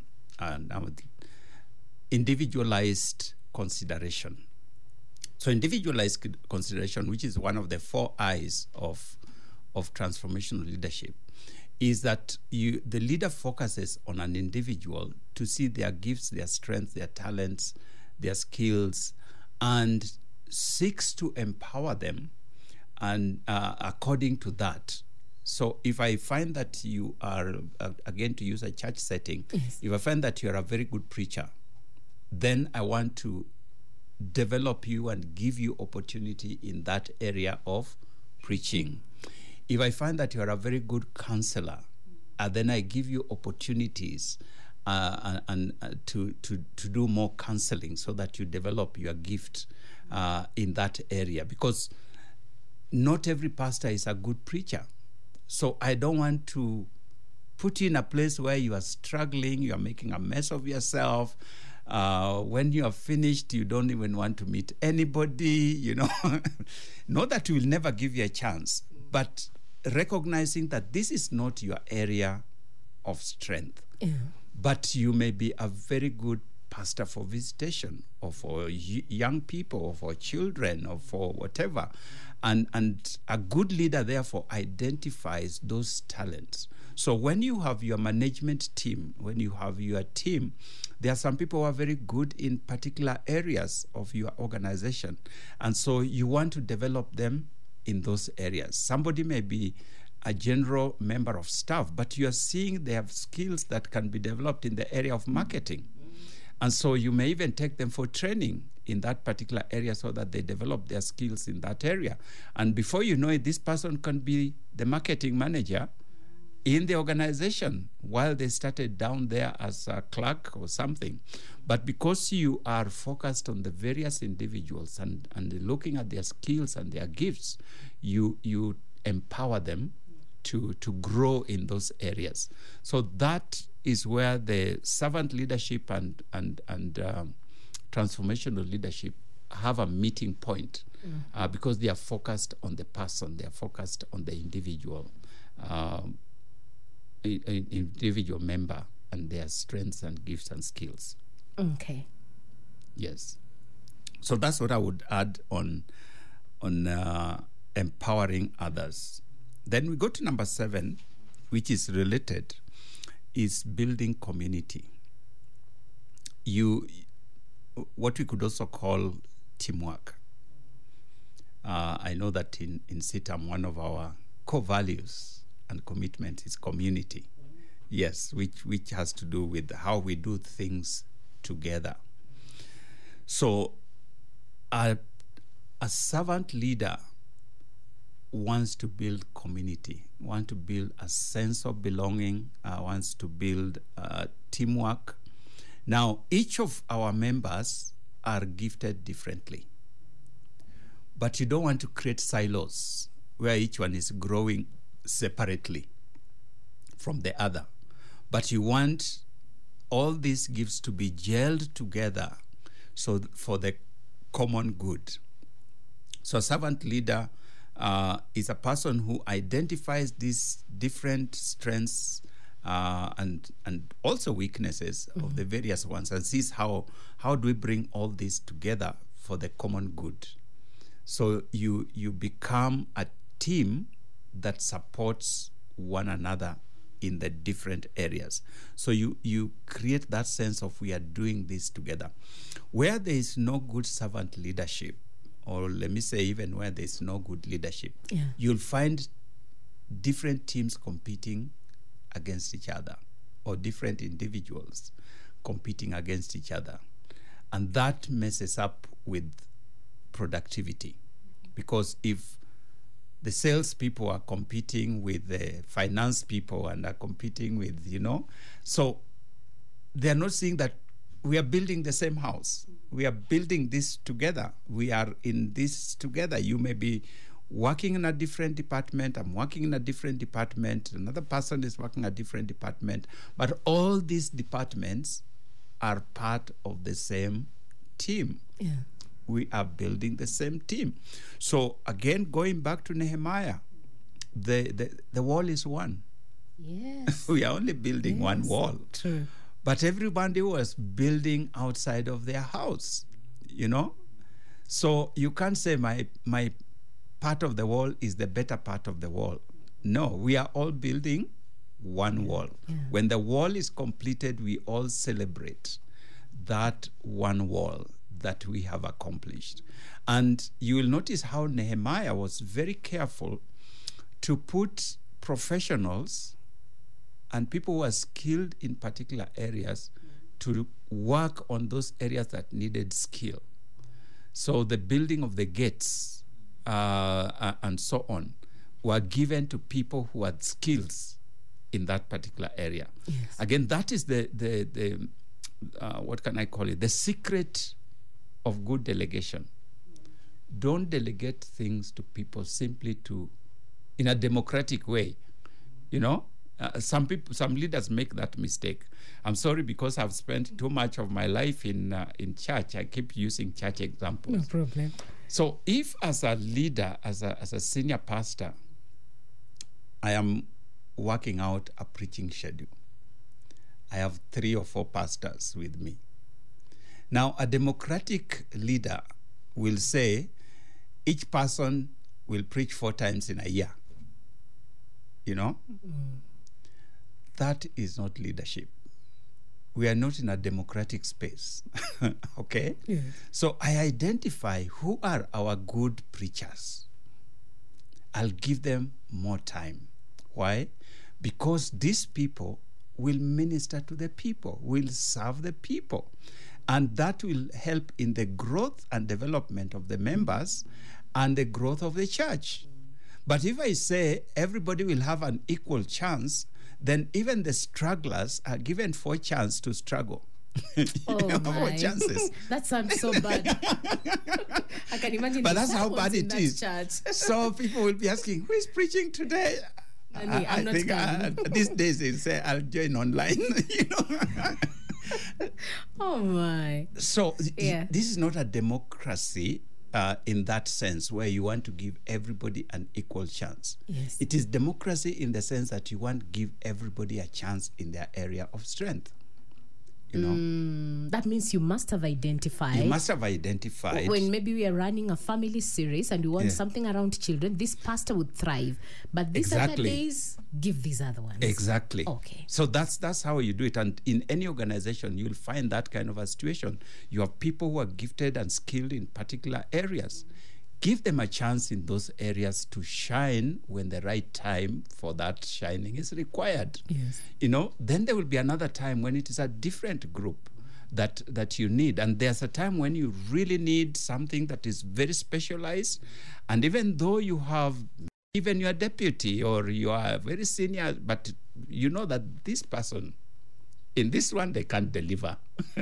individualized consideration. So individualized consideration, which is one of the 4 I's of transformational leadership, is that the leader focuses on an individual to see their gifts, their strengths, their talents, their skills, and seeks to empower them and according to that. So if I find that you are, again to use a church setting, yes. If I find that you are a very good preacher, then I want to develop you and give you opportunity in that area of preaching. If I find that you are a very good counselor, then I give you opportunities to do more counseling so that you develop your gift in that area. Because not every pastor is a good preacher. So I don't want to put you in a place where you are struggling, you are making a mess of yourself. When you are finished, you don't even want to meet anybody, Not that we will never give you a chance, but recognizing that this is not your area of strength. Yeah. But you may be a very good pastor for visitation or for young people or for children or for whatever. And a good leader, therefore, identifies those talents. So when you have your management team, when you have your team, there are some people who are very good in particular areas of your organization. And so you want to develop them in those areas. Somebody may be a general member of staff, but you are seeing they have skills that can be developed in the area of marketing. And so you may even take them for training in that particular area so that they develop their skills in that area. And before you know it, this person can be the marketing manager in the organization while they started down there as a clerk or something. But because you are focused on the various individuals and looking at their skills and their gifts, you empower them to grow in those areas. So that is where the servant leadership and transformational leadership have a meeting point, because they are focused on the person, they are focused on the individual member and their strengths and gifts and skills. Okay. Yes. So that's what I would add on empowering others. Then we go to number 7, which is related, is building community. What we could also call teamwork. I know that in CITAM, one of our core values and commitment is community. Yes, which has to do with how we do things together. So a servant leader wants to build community, wants to build a sense of belonging, wants to build teamwork. Now, each of our members are gifted differently. But you don't want to create silos where each one is growing separately from the other. But you want all these gifts to be gelled together for the common good. So a servant leader is a person who identifies these different strengths and also weaknesses of the various ones, and sees how do we bring all this together for the common good. So you become a team that supports one another in the different areas. So you create that sense of we are doing this together. Where there is no good servant leadership, or let me say even where there is no good leadership, you'll find different teams competing against each other, or different individuals competing against each other. And that messes up with productivity. Because if the sales people are competing with the finance people and are competing with, so they're not seeing that we are building the same house. We are building this together. We are in this together. You may be working in a different department. I'm working in a different department. Another person is working in a different department. But all these departments are part of the same team. Yeah. We are building the same team. So again, going back to Nehemiah, the wall is one. Yes. We are only building one wall. True. But everybody was building outside of their house, So you can't say my part of the wall is the better part of the wall. No, we are all building one wall. Yeah. When the wall is completed, we all celebrate that one wall that we have accomplished. And you will notice how Nehemiah was very careful to put professionals and people who are skilled in particular areas to work on those areas that needed skill. So the building of the gates and so on were given to people who had skills in that particular area. Yes. Again, that is the what can I call it? The secret of good delegation. Don't delegate things to people simply in a democratic way. Some leaders make that mistake. I'm sorry, because I've spent too much of my life in church. I keep using church examples. No problem. So if as a leader, as a senior pastor, I am working out a preaching schedule, I have 3 or 4 pastors with me. Now, a democratic leader will say each person will preach 4 times in a year. That is not leadership. We are not in a democratic space. Okay? Yes. So I identify who are our good preachers. I'll give them more time. Why? Because these people will minister to the people, will serve the people. And that will help in the growth and development of the members and the growth of the church. But if I say everybody will have an equal chance, then even the strugglers are given 4 chances to struggle. 4 chances. That sounds so bad. I can imagine. But that's how bad it is. Church. So people will be asking, who is preaching today? I'm not think these days they say, I'll join online. Oh my. So this is not a democracy in that sense, where you want to give everybody an equal chance. Yes. It is democracy in the sense that you want to give everybody a chance in their area of strength. That means you must have identified. You must have identified. When maybe we are running a family series and we want something around children, this pastor would thrive. But these other days, give these other ones. Exactly. Okay. So that's how you do it. And in any organization, you'll find that kind of a situation. You have people who are gifted and skilled in particular areas. Give them a chance in those areas to shine when the right time for that shining is required. Yes. Then there will be another time when it is a different group that you need. And there's a time when you really need something that is very specialized. And even though you have even your deputy, or you are very senior, but you know that this person, in this one, they can't deliver.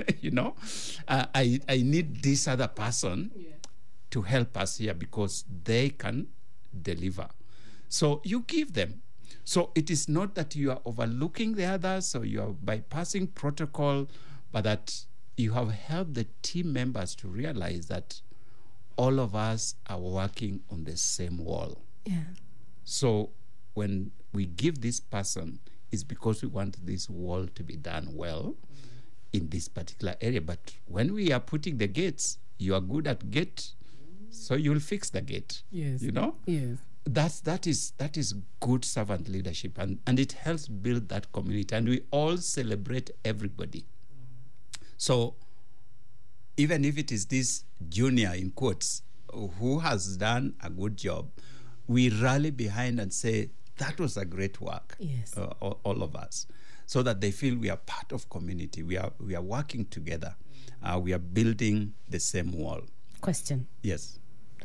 I need this other person to help us here because they can deliver. So you give them. So it is not that you are overlooking the others or you are bypassing protocol, but that you have helped the team members to realize that all of us are working on the same wall. Yeah. So when we give this person, it's because we want this wall to be done well in this particular area. But when we are putting the gates, you are good at gate, so you'll fix the gate. Yes. Yes. That is good servant leadership, and it helps build that community, and we all celebrate everybody. So even if it is this junior, in quotes, who has done a good job, we rally behind and say, that was a great work. Yes. All of us, so that they feel we are part of community. We are working together. We are building the same wall. Question. Yes.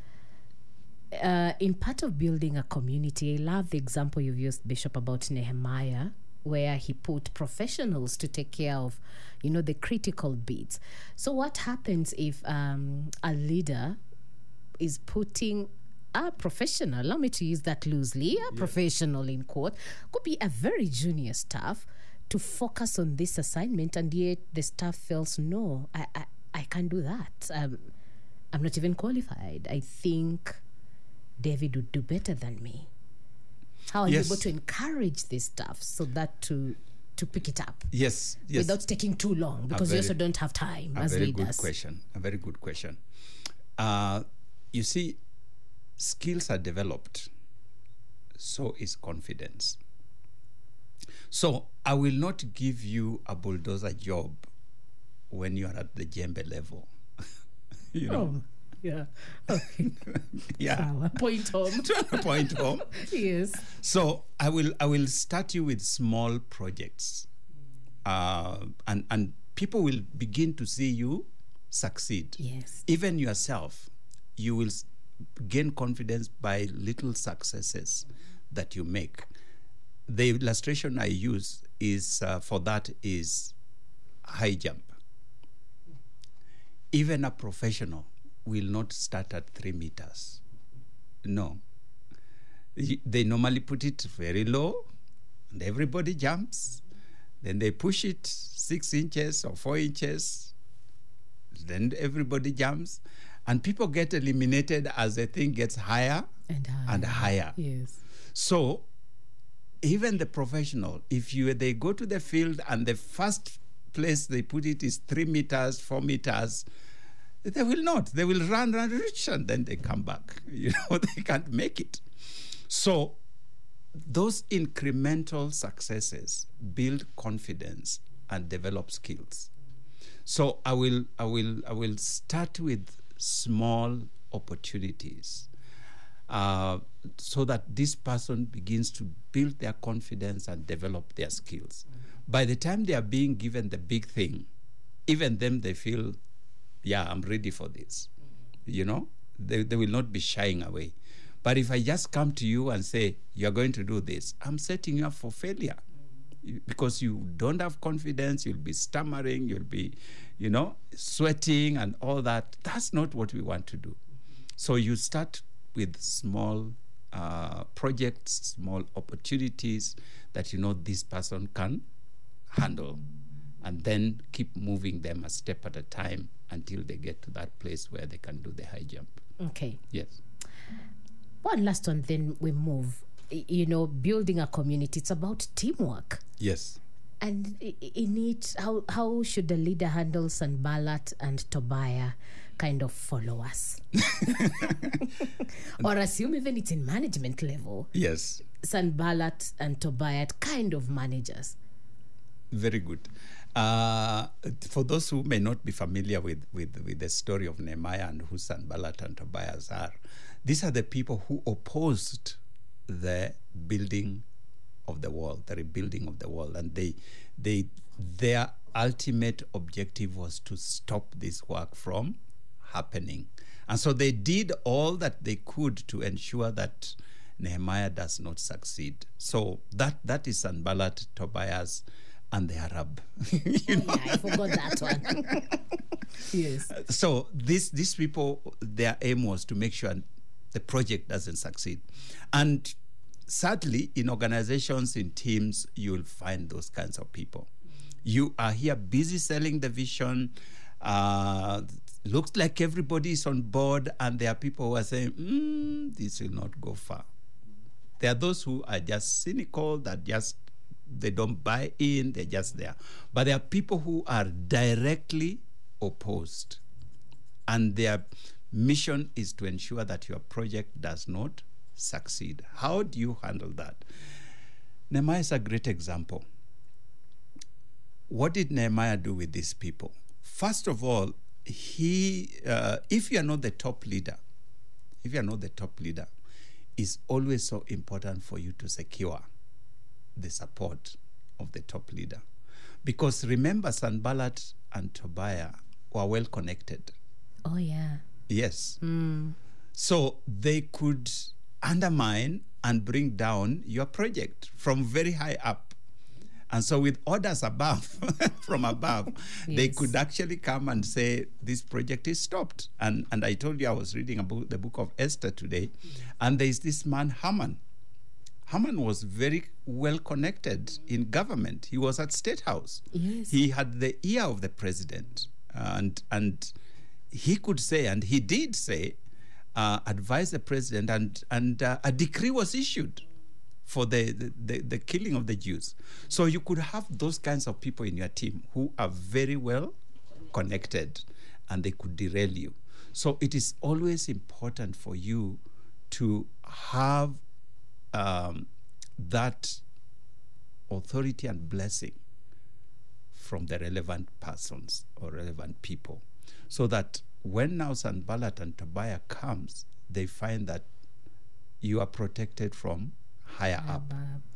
In part of building a community, I love the example you've used, Bishop, about Nehemiah, where he put professionals to take care of, the critical bits. So what happens if a leader is putting a professional, allow me to use that loosely, professional in quote, could be a very junior staff to focus on this assignment, and yet the staff feels, no, I can't do that. I'm not even qualified. I think David would do better than me. How are you able to encourage this staff so that to pick it up? Yes. Without taking too long, because we also don't have time as leaders. A very good question. You see, skills are developed, so is confidence. So I will not give you a bulldozer job when you are at the djembe level. Yeah. Okay. Yeah. Point home. Point home. Yes. So I will start you with small projects, and people will begin to see you succeed. Yes. Even yourself, you will gain confidence by little successes that you make. The illustration I use is for that is high jump. Even a professional will not start at 3 meters. No. They normally put it very low, and everybody jumps. Then they push it 6 inches or 4 inches. Then everybody jumps. And people get eliminated as the thing gets higher and higher. Yes. So even the professional, if they go to the field and the first place they put it is 3 meters, 4 meters, they will not. They will run, reach, and then they come back. They can't make it. So those incremental successes build confidence and develop skills. So I will start with small opportunities, so that this person begins to build their confidence and develop their skills. By the time they are being given the big thing, even them, they feel, I'm ready for this. They will not be shying away. But if I just come to you and say, you're going to do this, I'm setting you up for failure. Because you don't have confidence, you'll be stammering, you'll be, sweating and all that. That's not what we want to do. So you start with small projects, small opportunities that this person can handle, and then keep moving them a step at a time until they get to that place where they can do the high jump. Okay. Yes. One last one, then we move. Building a community, it's about teamwork. Yes. And in it, how should the leader handle Sanballat and Tobiah kind of followers? Or assume even it's in management level. Yes. Sanballat and Tobiah kind of managers. Very good. For those who may not be familiar with the story of Nehemiah and who Sanballat and Tobiah are, these are the people who opposed the building of the wall, the rebuilding of the wall, and their ultimate objective was to stop this work from happening. And so they did all that they could to ensure that Nehemiah does not succeed. So that is Sanballat, Tobias, and the Arab. Yeah, I forgot that one. Yes. So these people, their aim was to make sure the project doesn't succeed. And sadly, in organizations, in teams, you'll find those kinds of people. You are here busy selling the vision. Looks like everybody is on board, and there are people who are saying, this will not go far. There are those who are just cynical, they don't buy in, they're just there. But there are people who are directly opposed, and their mission is to ensure that your project does not succeed. How do you handle that? Nehemiah is a great example. What did Nehemiah do with these people? First of all, if you are not the top leader, it's always so important for you to secure the support of the top leader. Because remember, Sanballat and Tobiah were well connected. Oh, yeah. Yes. So they could undermine and bring down your project from very high up. And so with orders above, from above, they could actually come and say, this project is stopped. And I told you I was reading about the book of Esther today, and there's this man, Haman. Haman was very well connected in government. He was at State House. Yes. He had the ear of the president. And he could say, and he did say, advise the president, and a decree was issued for the killing of the Jews. So you could have those kinds of people in your team who are very well connected, and they could derail you. So it is always important for you to have that authority and blessing from the relevant persons or relevant people, so that when now Sanballat and Tobiah comes, they find that you are protected from higher up.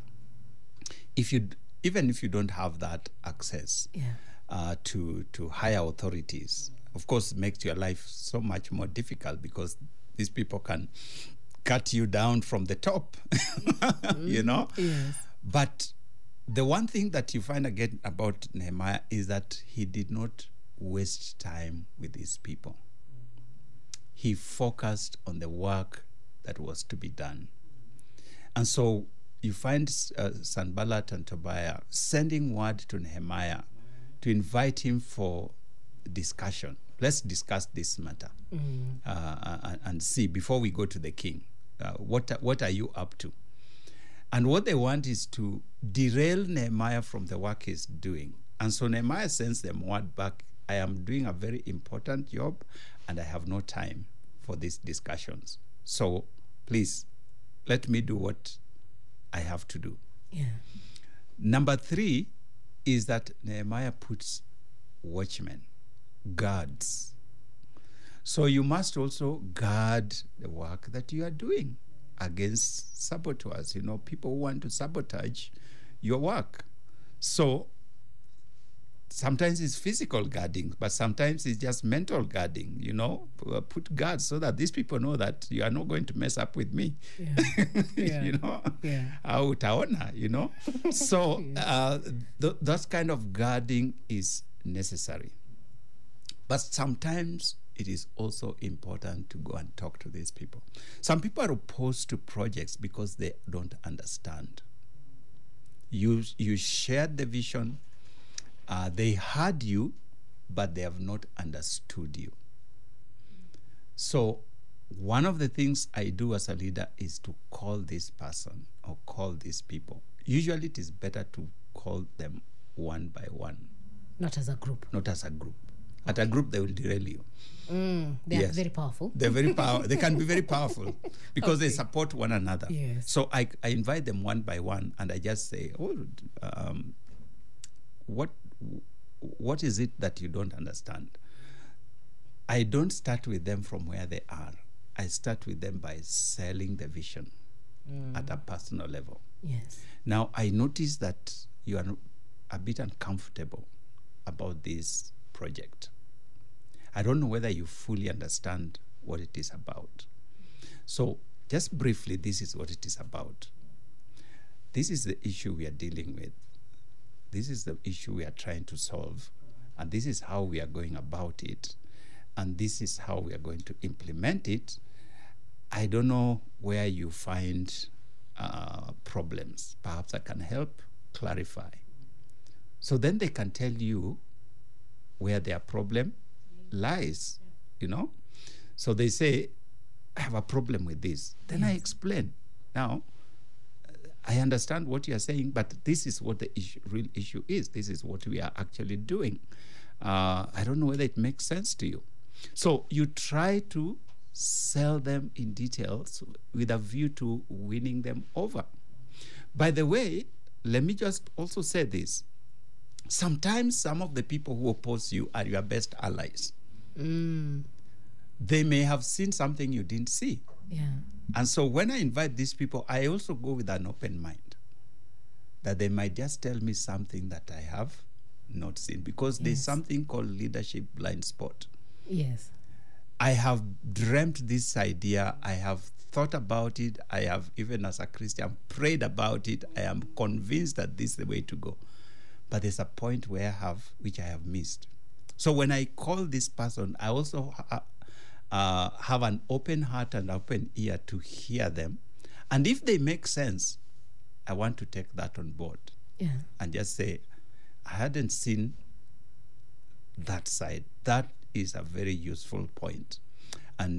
Even if you don't have that access to higher authorities, of course, it makes your life so much more difficult, because these people can cut you down from the top, you know? Yes. But the one thing that you find again about Nehemiah is that he did not waste time with these people. He focused on the work that was to be done. And so you find Sanballat and Tobiah sending word to Nehemiah to invite him for discussion. Let's discuss this matter and see, before we go to the king, what are you up to? And what they want is to derail Nehemiah from the work he's doing. And so Nehemiah sends them word back, I am doing a very important job, and I have no time for these discussions. So please, let me do what I have to do. Yeah. Number 3 is that Nehemiah puts watchmen, guards. So you must also guard the work that you are doing against saboteurs, people who want to sabotage your work. So sometimes it's physical guarding, but sometimes it's just mental guarding, put guards so that these people know that you are not going to mess up with me. Au utaona, So that kind of guarding is necessary. But sometimes it is also important to go and talk to these people. Some people are opposed to projects because they don't understand. You shared the vision, they heard you, but they have not understood you. So one of the things I do as a leader is to call this person or call these people. Usually it is better to call them one by one. Not as a group. Not as a group. At a group, they will derail you. They are very powerful. They're very powerful. They can be very powerful because they support one another. Yes. So I invite them one by one, and I just say, what is it that you don't understand? I don't start with them from where they are. I start with them by selling the vision at a personal level. Yes. Now, I notice that you are a bit uncomfortable about this project. I don't know whether you fully understand what it is about. So just briefly, this is what it is about. This is the issue we are dealing with. This is the issue we are trying to solve. And this is how we are going about it. And this is how we are going to implement it. I don't know where you find problems. Perhaps I can help clarify. So then they can tell you where their problem lies, you know. So they say, I have a problem with this. Then I explain. Now, I understand what you're saying, but this is what the real issue is. This is what we are actually doing. I don't know whether it makes sense to you. So you try to sell them in details with a view to winning them over. By the way, let me just also say this. Sometimes some of the people who oppose you are your best allies. They may have seen something you didn't see. Yeah. And so when I invite these people, I also go with an open mind that they might just tell me something that I have not seen, because there's something called leadership blind spot. Yes. I have dreamt this idea. I have thought about it. I have, even as a Christian, prayed about it. I am convinced that this is the way to go. But there's a point where which I have missed. So when I call this person, I also have an open heart and open ear to hear them. And if they make sense, I want to take that on board. Yeah. And just say, I hadn't seen that side. That is a very useful point. And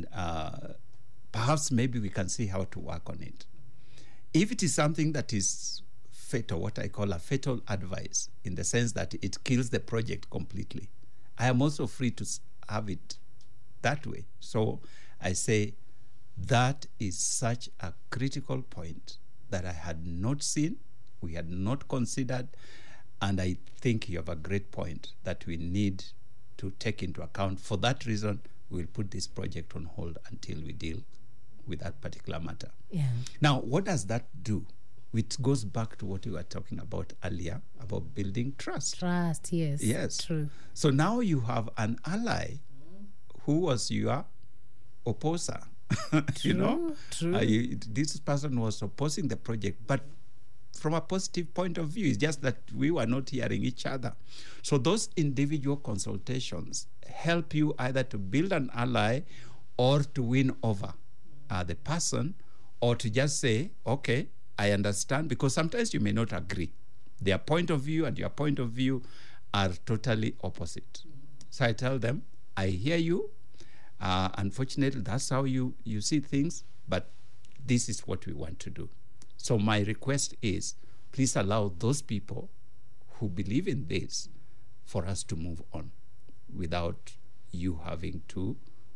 perhaps maybe we can see how to work on it. If it is something that is fatal, what I call a fatal advice, in the sense that it kills the project completely, I am also free to have it that way. So I say, that is such a critical point that I had not seen, we had not considered, and I think you have a great point that we need to take into account. For that reason, we'll put this project on hold until we deal with that particular matter. Yeah. Now, what does that do? It goes back to what we were talking about earlier, about building trust. Trust, yes. Yes. True. So now you have an ally who was your opposer. You know? True. This person was opposing the project, but from a positive point of view, it's just that we were not hearing each other. So those individual consultations help you either to build an ally or to win over the person, or to just say, okay, I understand, because sometimes you may not agree. Their point of view and your point of view are totally opposite. So I tell them, I hear you. Unfortunately, that's how you see things, but this is what we want to do. So my request is, please allow those people who believe in this for us to move on without you having to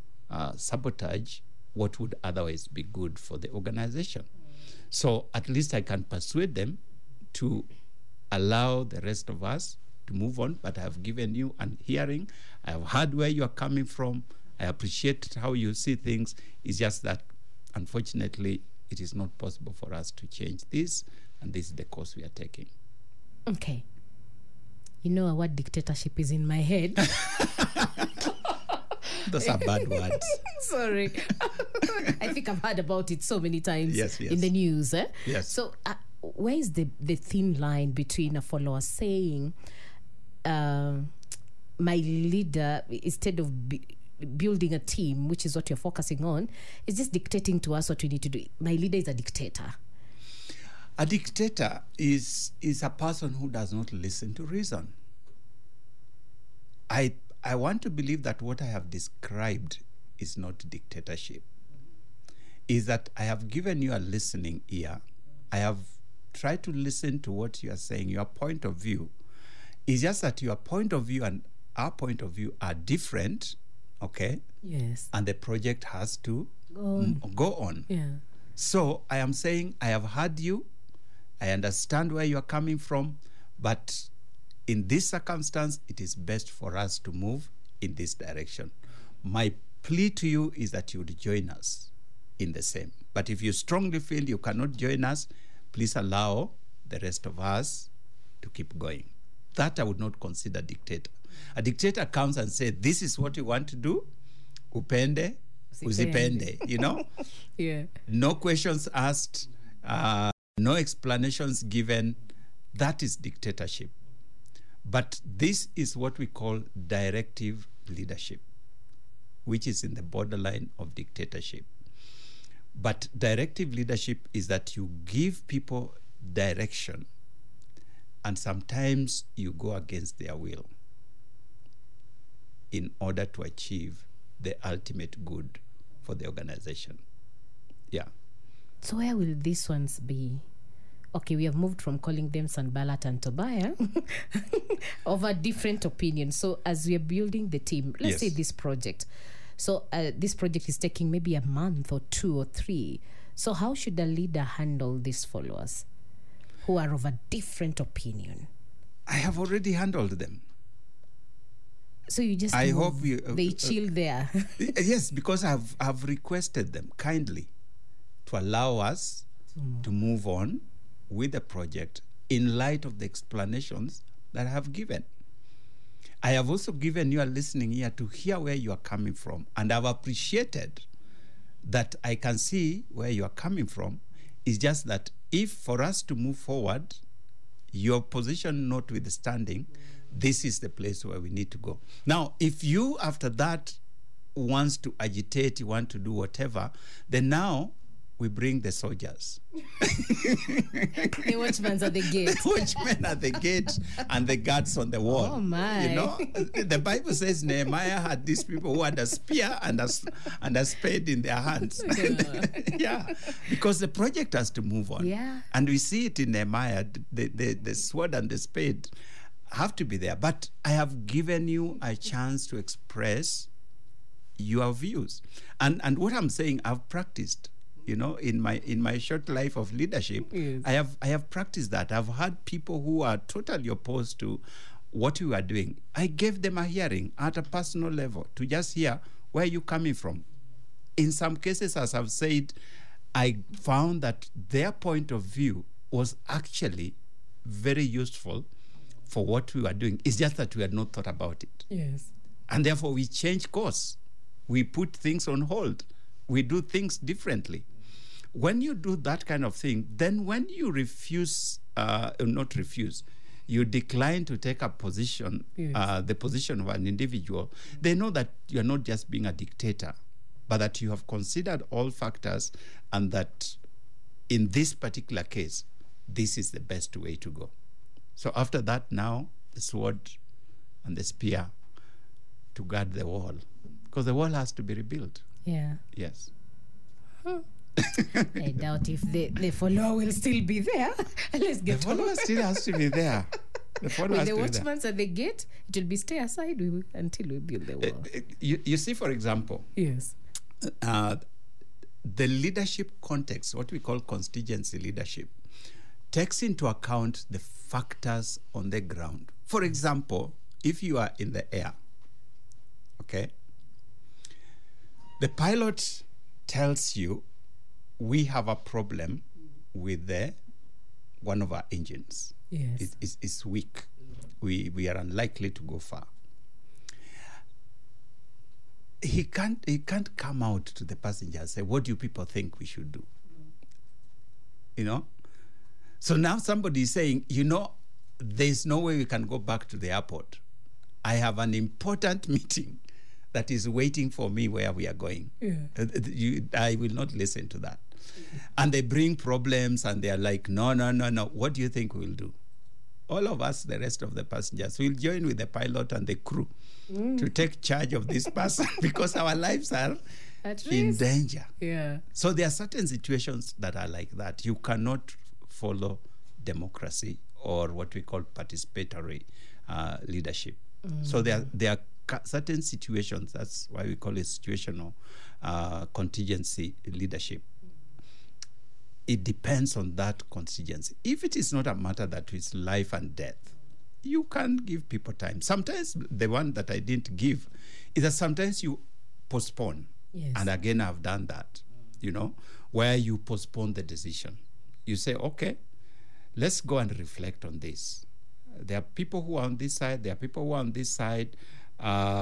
sabotage what would otherwise be good for the organization. So at least I can persuade them to allow the rest of us to move on, but I have given you an hearing. I have heard where you are coming from. I appreciate how you see things. It's just that, unfortunately, it is not possible for us to change this, and this is the course we are taking. Okay. You know, a word dictatorship is in my head. Those are bad words. Sorry. I think I've heard about it so many times in the news. Yes. So where is the thin line between a follower saying, my leader, instead of building a team, which is what you're focusing on, is just dictating to us what we need to do? My leader is a dictator. A dictator is a person who does not listen to reason. I want to believe that what I have described is not dictatorship. Is that I have given you a listening ear. I have tried to listen to what you are saying, your point of view. It's just that your point of view and our point of view are different, okay? Yes. And the project has to go on. Yeah. So I am saying, I have heard you. I understand where you are coming from, but in this circumstance, it is best for us to move in this direction. My plea to you is that you would join us in the same. But if you strongly feel you cannot join us, please allow the rest of us to keep going. That I would not consider dictator. A dictator comes and says, this is what you want to do, upende Usipende, you know? Yeah. No questions asked, no explanations given. That is dictatorship. But this is what we call directive leadership, which is in the borderline of dictatorship. But directive leadership is that you give people direction, and sometimes you go against their will in order to achieve the ultimate good for the organization. Yeah. So where will these ones be? Okay, we have moved from calling them Sanballat and Tobiah over different opinions. So as we are building the team, let's say this project. So this project is taking maybe a month or 2 or 3. So how should a leader handle these followers who are of a different opinion? I have already handled them. So you just they chill there. Yes, because I've requested them kindly to allow us to move on with the project in light of the explanations that I have given. I have also given you a listening ear to hear where you are coming from, and I've appreciated that I can see where you are coming from. It's just that if for us to move forward, your position notwithstanding, this is the place where we need to go. Now, if you after that wants to agitate, you want to do whatever, then now we bring the soldiers. The watchmen at the gate. The watchmen at the gate and the guards on the wall. Oh my! You know, the Bible says Nehemiah had these people who had a spear and a spade in their hands. Yeah, because the project has to move on. Yeah, and we see it in Nehemiah. The sword and the spade have to be there. But I have given you a chance to express your views, and what I'm saying, I've practiced. You know, in my short life of leadership, yes. I have practiced that. I've had people who are totally opposed to what we are doing. I gave them a hearing at a personal level to just hear where you're coming from. In some cases, as I've said, I found that their point of view was actually very useful for what we were doing. It's just that we had not thought about it. Yes. And therefore, we change course. We put things on hold. We do things differently. When you do that kind of thing, then when you you decline to take a position, yes. The position of an individual, they know that you're not just being a dictator, but that you have considered all factors, and that in this particular case, this is the best way to go. So after that, now the sword and the spear to guard the wall, because the wall has to be rebuilt. Yeah. Yes. I doubt if the follower will still be there. Let's get the follower still has to be there. The follower with the watchmen at the gate, it will be stay aside until we build the wall. You see, for example, yes, the leadership context, what we call constituency leadership, takes into account the factors on the ground. For example, if you are in the air, okay, the pilot tells you, we have a problem with one of our engines. Yes. It's weak. We are unlikely to go far. He can't come out to the passenger and say, what do you people think we should do? You know? So now somebody is saying, there's no way we can go back to the airport. I have an important meeting that is waiting for me where we are going. Yeah. I will not listen to that. And they bring problems, and they are like, no. What do you think we'll do? All of us, the rest of the passengers, will join with the pilot and the crew to take charge of this person because our lives are in danger. Yeah. So there are certain situations that are like that. You cannot follow democracy or what we call participatory leadership. So there are certain situations, that's why we call it situational contingency leadership. It depends on that contingency. If it is not a matter that is life and death, you can give people time. Sometimes the one that I didn't give is that sometimes you postpone. Yes. And again, I've done that, where you postpone the decision. You say, okay, let's go and reflect on this. There are people who are on this side, there are people who are on this side.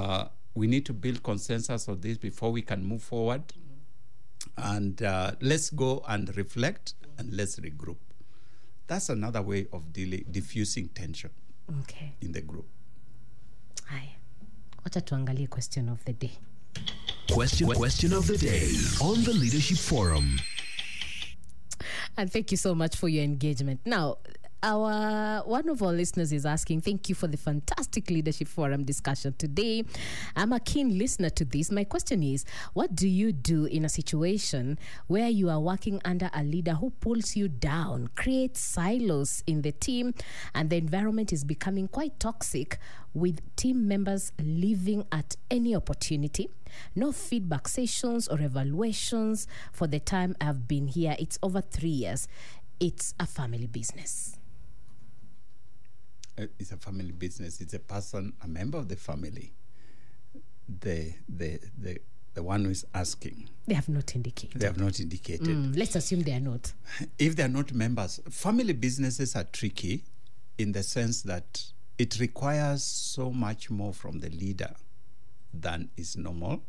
we need to build consensus on this before we can move forward. And let's go and reflect and let's regroup. That's another way of diffusing tension in the group. Haya, wacha tuangalie question of the day. Question of the day on the Leadership Forum. And thank you so much for your engagement. Now, one of our listeners is asking, thank you for the fantastic Leadership Forum discussion today. I'm a keen listener to this. My question is, what do you do in a situation where you are working under a leader who pulls you down, creates silos in the team, and the environment is becoming quite toxic with team members leaving at any opportunity? No feedback sessions or evaluations for the time I've been here. It's over 3 years. It's a family business. It's a family business. It's a person, a member of the family. The one who is asking. They have not indicated. They have not indicated. Let's assume they are not. If they are not members, family businesses are tricky in the sense that it requires so much more from the leader than is normal,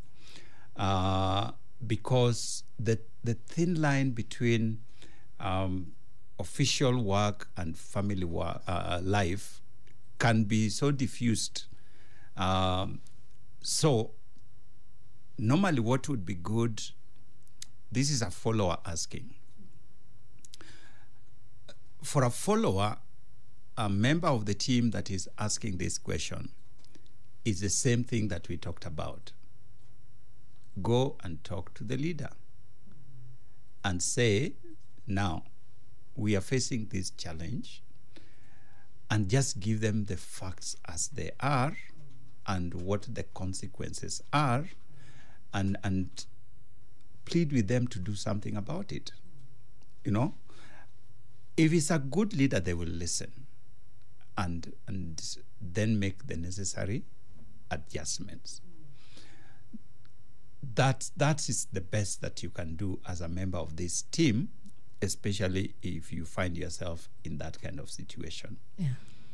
because the thin line between official work and family work, life can be so diffused. So normally what would be good, this is a follower asking. For a follower, a member of the team that is asking this question is the same thing that we talked about. Go and talk to the leader and say, now, we are facing this challenge, and just give them the facts as they are and what the consequences are, and plead with them to do something about it. You know, if it's a good leader, they will listen and then make the necessary adjustments. That is the best that you can do as a member of this team, especially if you find yourself in that kind of situation. Yeah.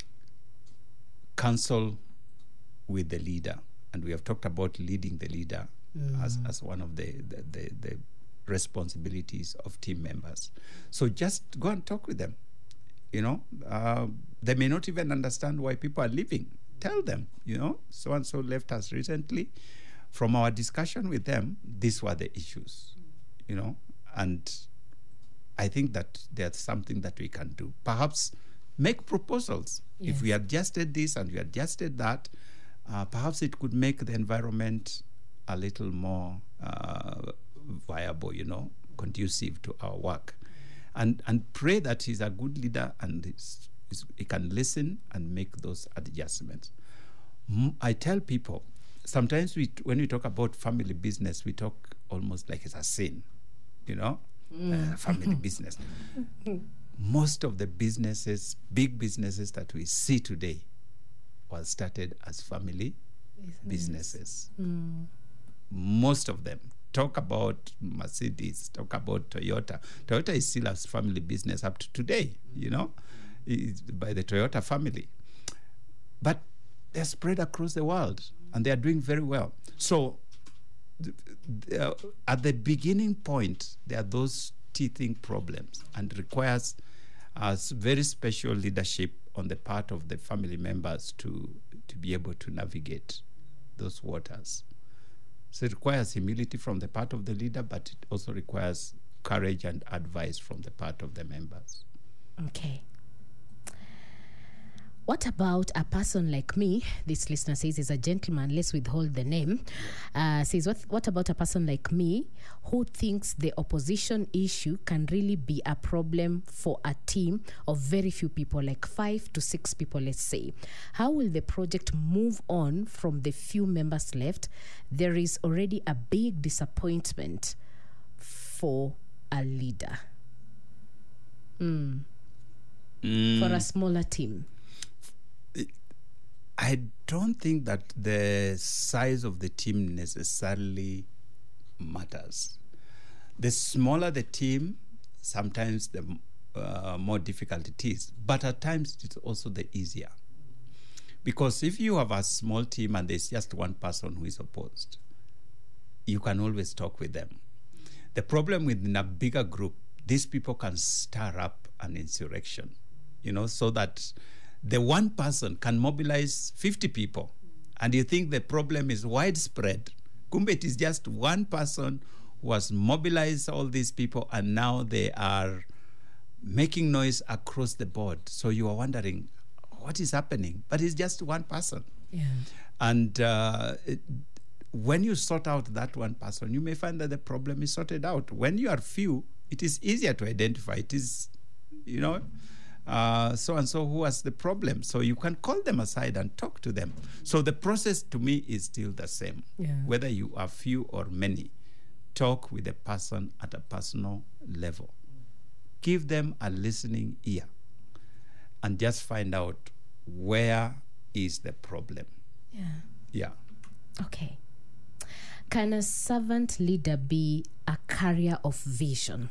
Counsel with the leader. And we have talked about leading the leader as one of the responsibilities of team members. So just go and talk with them. You know, they may not even understand why people are leaving. Tell them, you know, so-and-so left us recently. From our discussion with them, these were the issues, you know, and I think that there's something that we can do. Perhaps make proposals. Yes. If we adjusted this and we adjusted that, perhaps it could make the environment a little more viable, you know, conducive to our work. And pray that he's a good leader and he can listen and make those adjustments. I tell people, sometimes when we talk about family business, we talk almost like it's a sin, you know, family business. Most of the businesses, big businesses that we see today were started as family businesses. Most of them. Talk about Mercedes, talk about Toyota. Toyota is still a family business up to today, you know, by the Toyota family. But they're spread across the world and they are doing very well. So at the beginning point, there are those teething problems and requires very special leadership on the part of the family members to be able to navigate those waters. So it requires humility from the part of the leader, but it also requires courage and advice from the part of the members. Okay. What about a person like me? This listener says is a gentleman. Let's withhold the name. Says, what about a person like me who thinks the opposition issue can really be a problem for a team of very few people, like 5 to 6 people, let's say? How will the project move on from the few members left? There is already a big disappointment for a leader. For a smaller team. I don't think that the size of the team necessarily matters. The smaller the team, sometimes the more difficult it is. But at times, it's also the easier. Because if you have a small team and there's just one person who is opposed, you can always talk with them. The problem within a bigger group, these people can stir up an insurrection, so that the one person can mobilize 50 people. And you think the problem is widespread. Kumbe, it is just one person who has mobilized all these people, and now they are making noise across the board. So you are wondering, what is happening? But it's just one person. Yeah. And when you sort out that one person, you may find that the problem is sorted out. When you are few, it is easier to identify. It is, so-and-so who has the problem. So you can call them aside and talk to them. So the process to me is still the same. Yeah. Whether you are few or many, talk with the person at a personal level. Give them a listening ear and just find out where is the problem. Yeah. Yeah. Okay. Can a servant leader be a carrier of vision?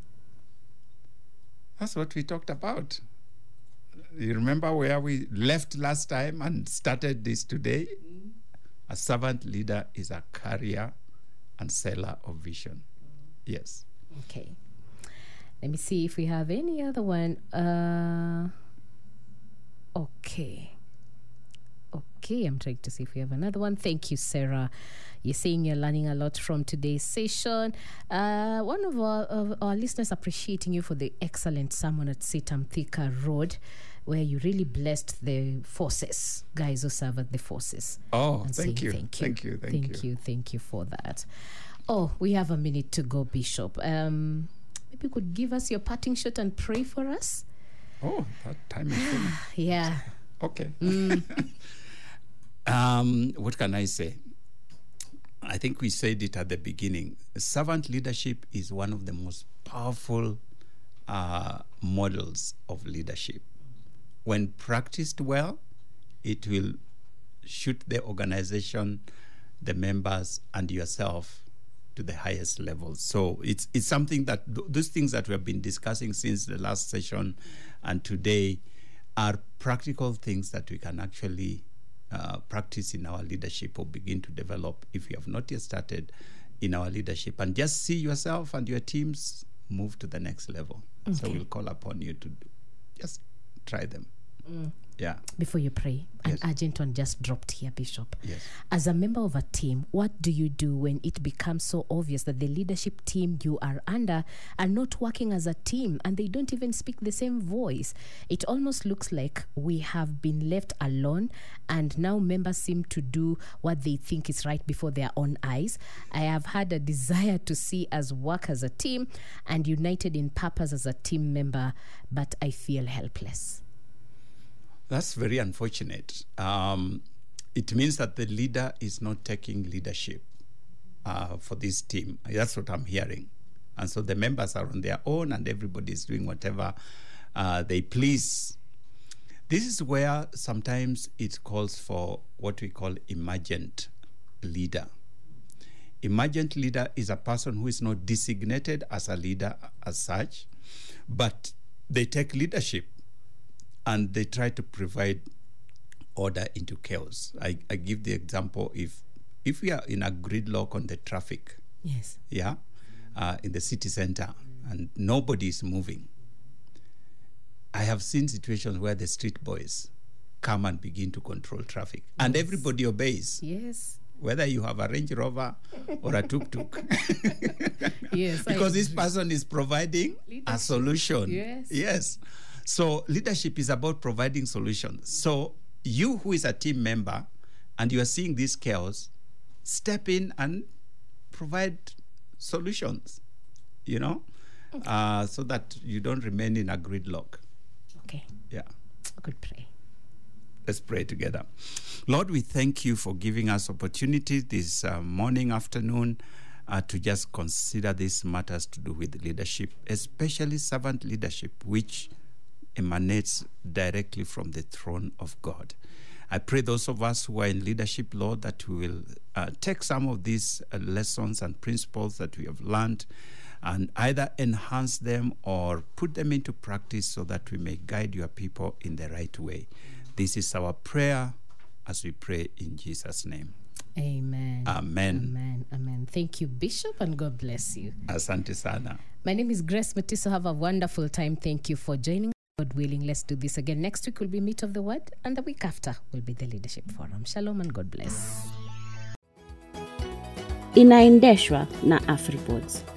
That's what we talked about. You remember where we left last time and started this today? A servant leader is a carrier and seller of vision. Yes. Okay. Let me see if we have any other one. Okay, I'm trying to see if we have another one. Thank you, Sarah. You're saying you're learning a lot from today's session. One of our listeners appreciating you for the excellent sermon at Sitam Thika Road, where you really blessed the forces, guys who serve at the forces. Oh, and thank you. Thank you for that. Oh, we have a minute to go, Bishop. Maybe you could give us your parting shot and pray for us. Oh, that time is finished. Yeah. Okay. What can I say? I think we said it at the beginning. Servant leadership is one of the most powerful models of leadership. When practiced well, it will shoot the organization, the members, and yourself to the highest level. So it's something that those things that we have been discussing since the last session and today are practical things that we can actually practice in our leadership or begin to develop if you have not yet started in our leadership, and just see yourself and your teams move to the next level. Okay. So we'll call upon you to just try them. Yeah. Before you pray, yes. An urgent one just dropped here, Bishop. Yes. As a member of a team, what do you do when it becomes so obvious that the leadership team you are under are not working as a team and they don't even speak the same voice? It almost looks like we have been left alone, and now members seem to do what they think is right before their own eyes. I have had a desire to see us work as a team and united in purpose as a team member, but I feel helpless. That's very unfortunate. It means that the leader is not taking leadership for this team. That's what I'm hearing. And so the members are on their own and everybody is doing whatever they please. This is where sometimes it calls for what we call emergent leader. Emergent leader is a person who is not designated as a leader as such, but they take leadership and they try to provide order into chaos. I give the example, if we are in a gridlock on the traffic, yes, yeah, in the city center, and nobody is moving. I have seen situations where the street boys come and begin to control traffic, and everybody obeys. Yes. Whether you have a Range Rover or a tuk-tuk. Yes. Because this person is providing a solution. Yes. Yes. So leadership is about providing solutions. So you who is a team member and you are seeing this chaos, step in and provide solutions, okay. So that you don't remain in a gridlock. Okay. Yeah. Good pray. Let's pray together. Lord, we thank you for giving us opportunity this morning, afternoon, to just consider these matters to do with leadership, especially servant leadership, which emanates directly from the throne of God. I pray those of us who are in leadership, Lord, that we will take some of these lessons and principles that we have learned and either enhance them or put them into practice so that we may guide your people in the right way. This is our prayer as we pray in Jesus' name. Amen. Amen. Amen. Amen. Thank you, Bishop, and God bless you. Asante sana. My name is Grace Mutiso. Have a wonderful time. Thank you for joining. God willing, let's do this again. Next week will be Meat of the Word, and the week after will be the Leadership Forum. Shalom and God bless. Inaendeshwa na AfriPods.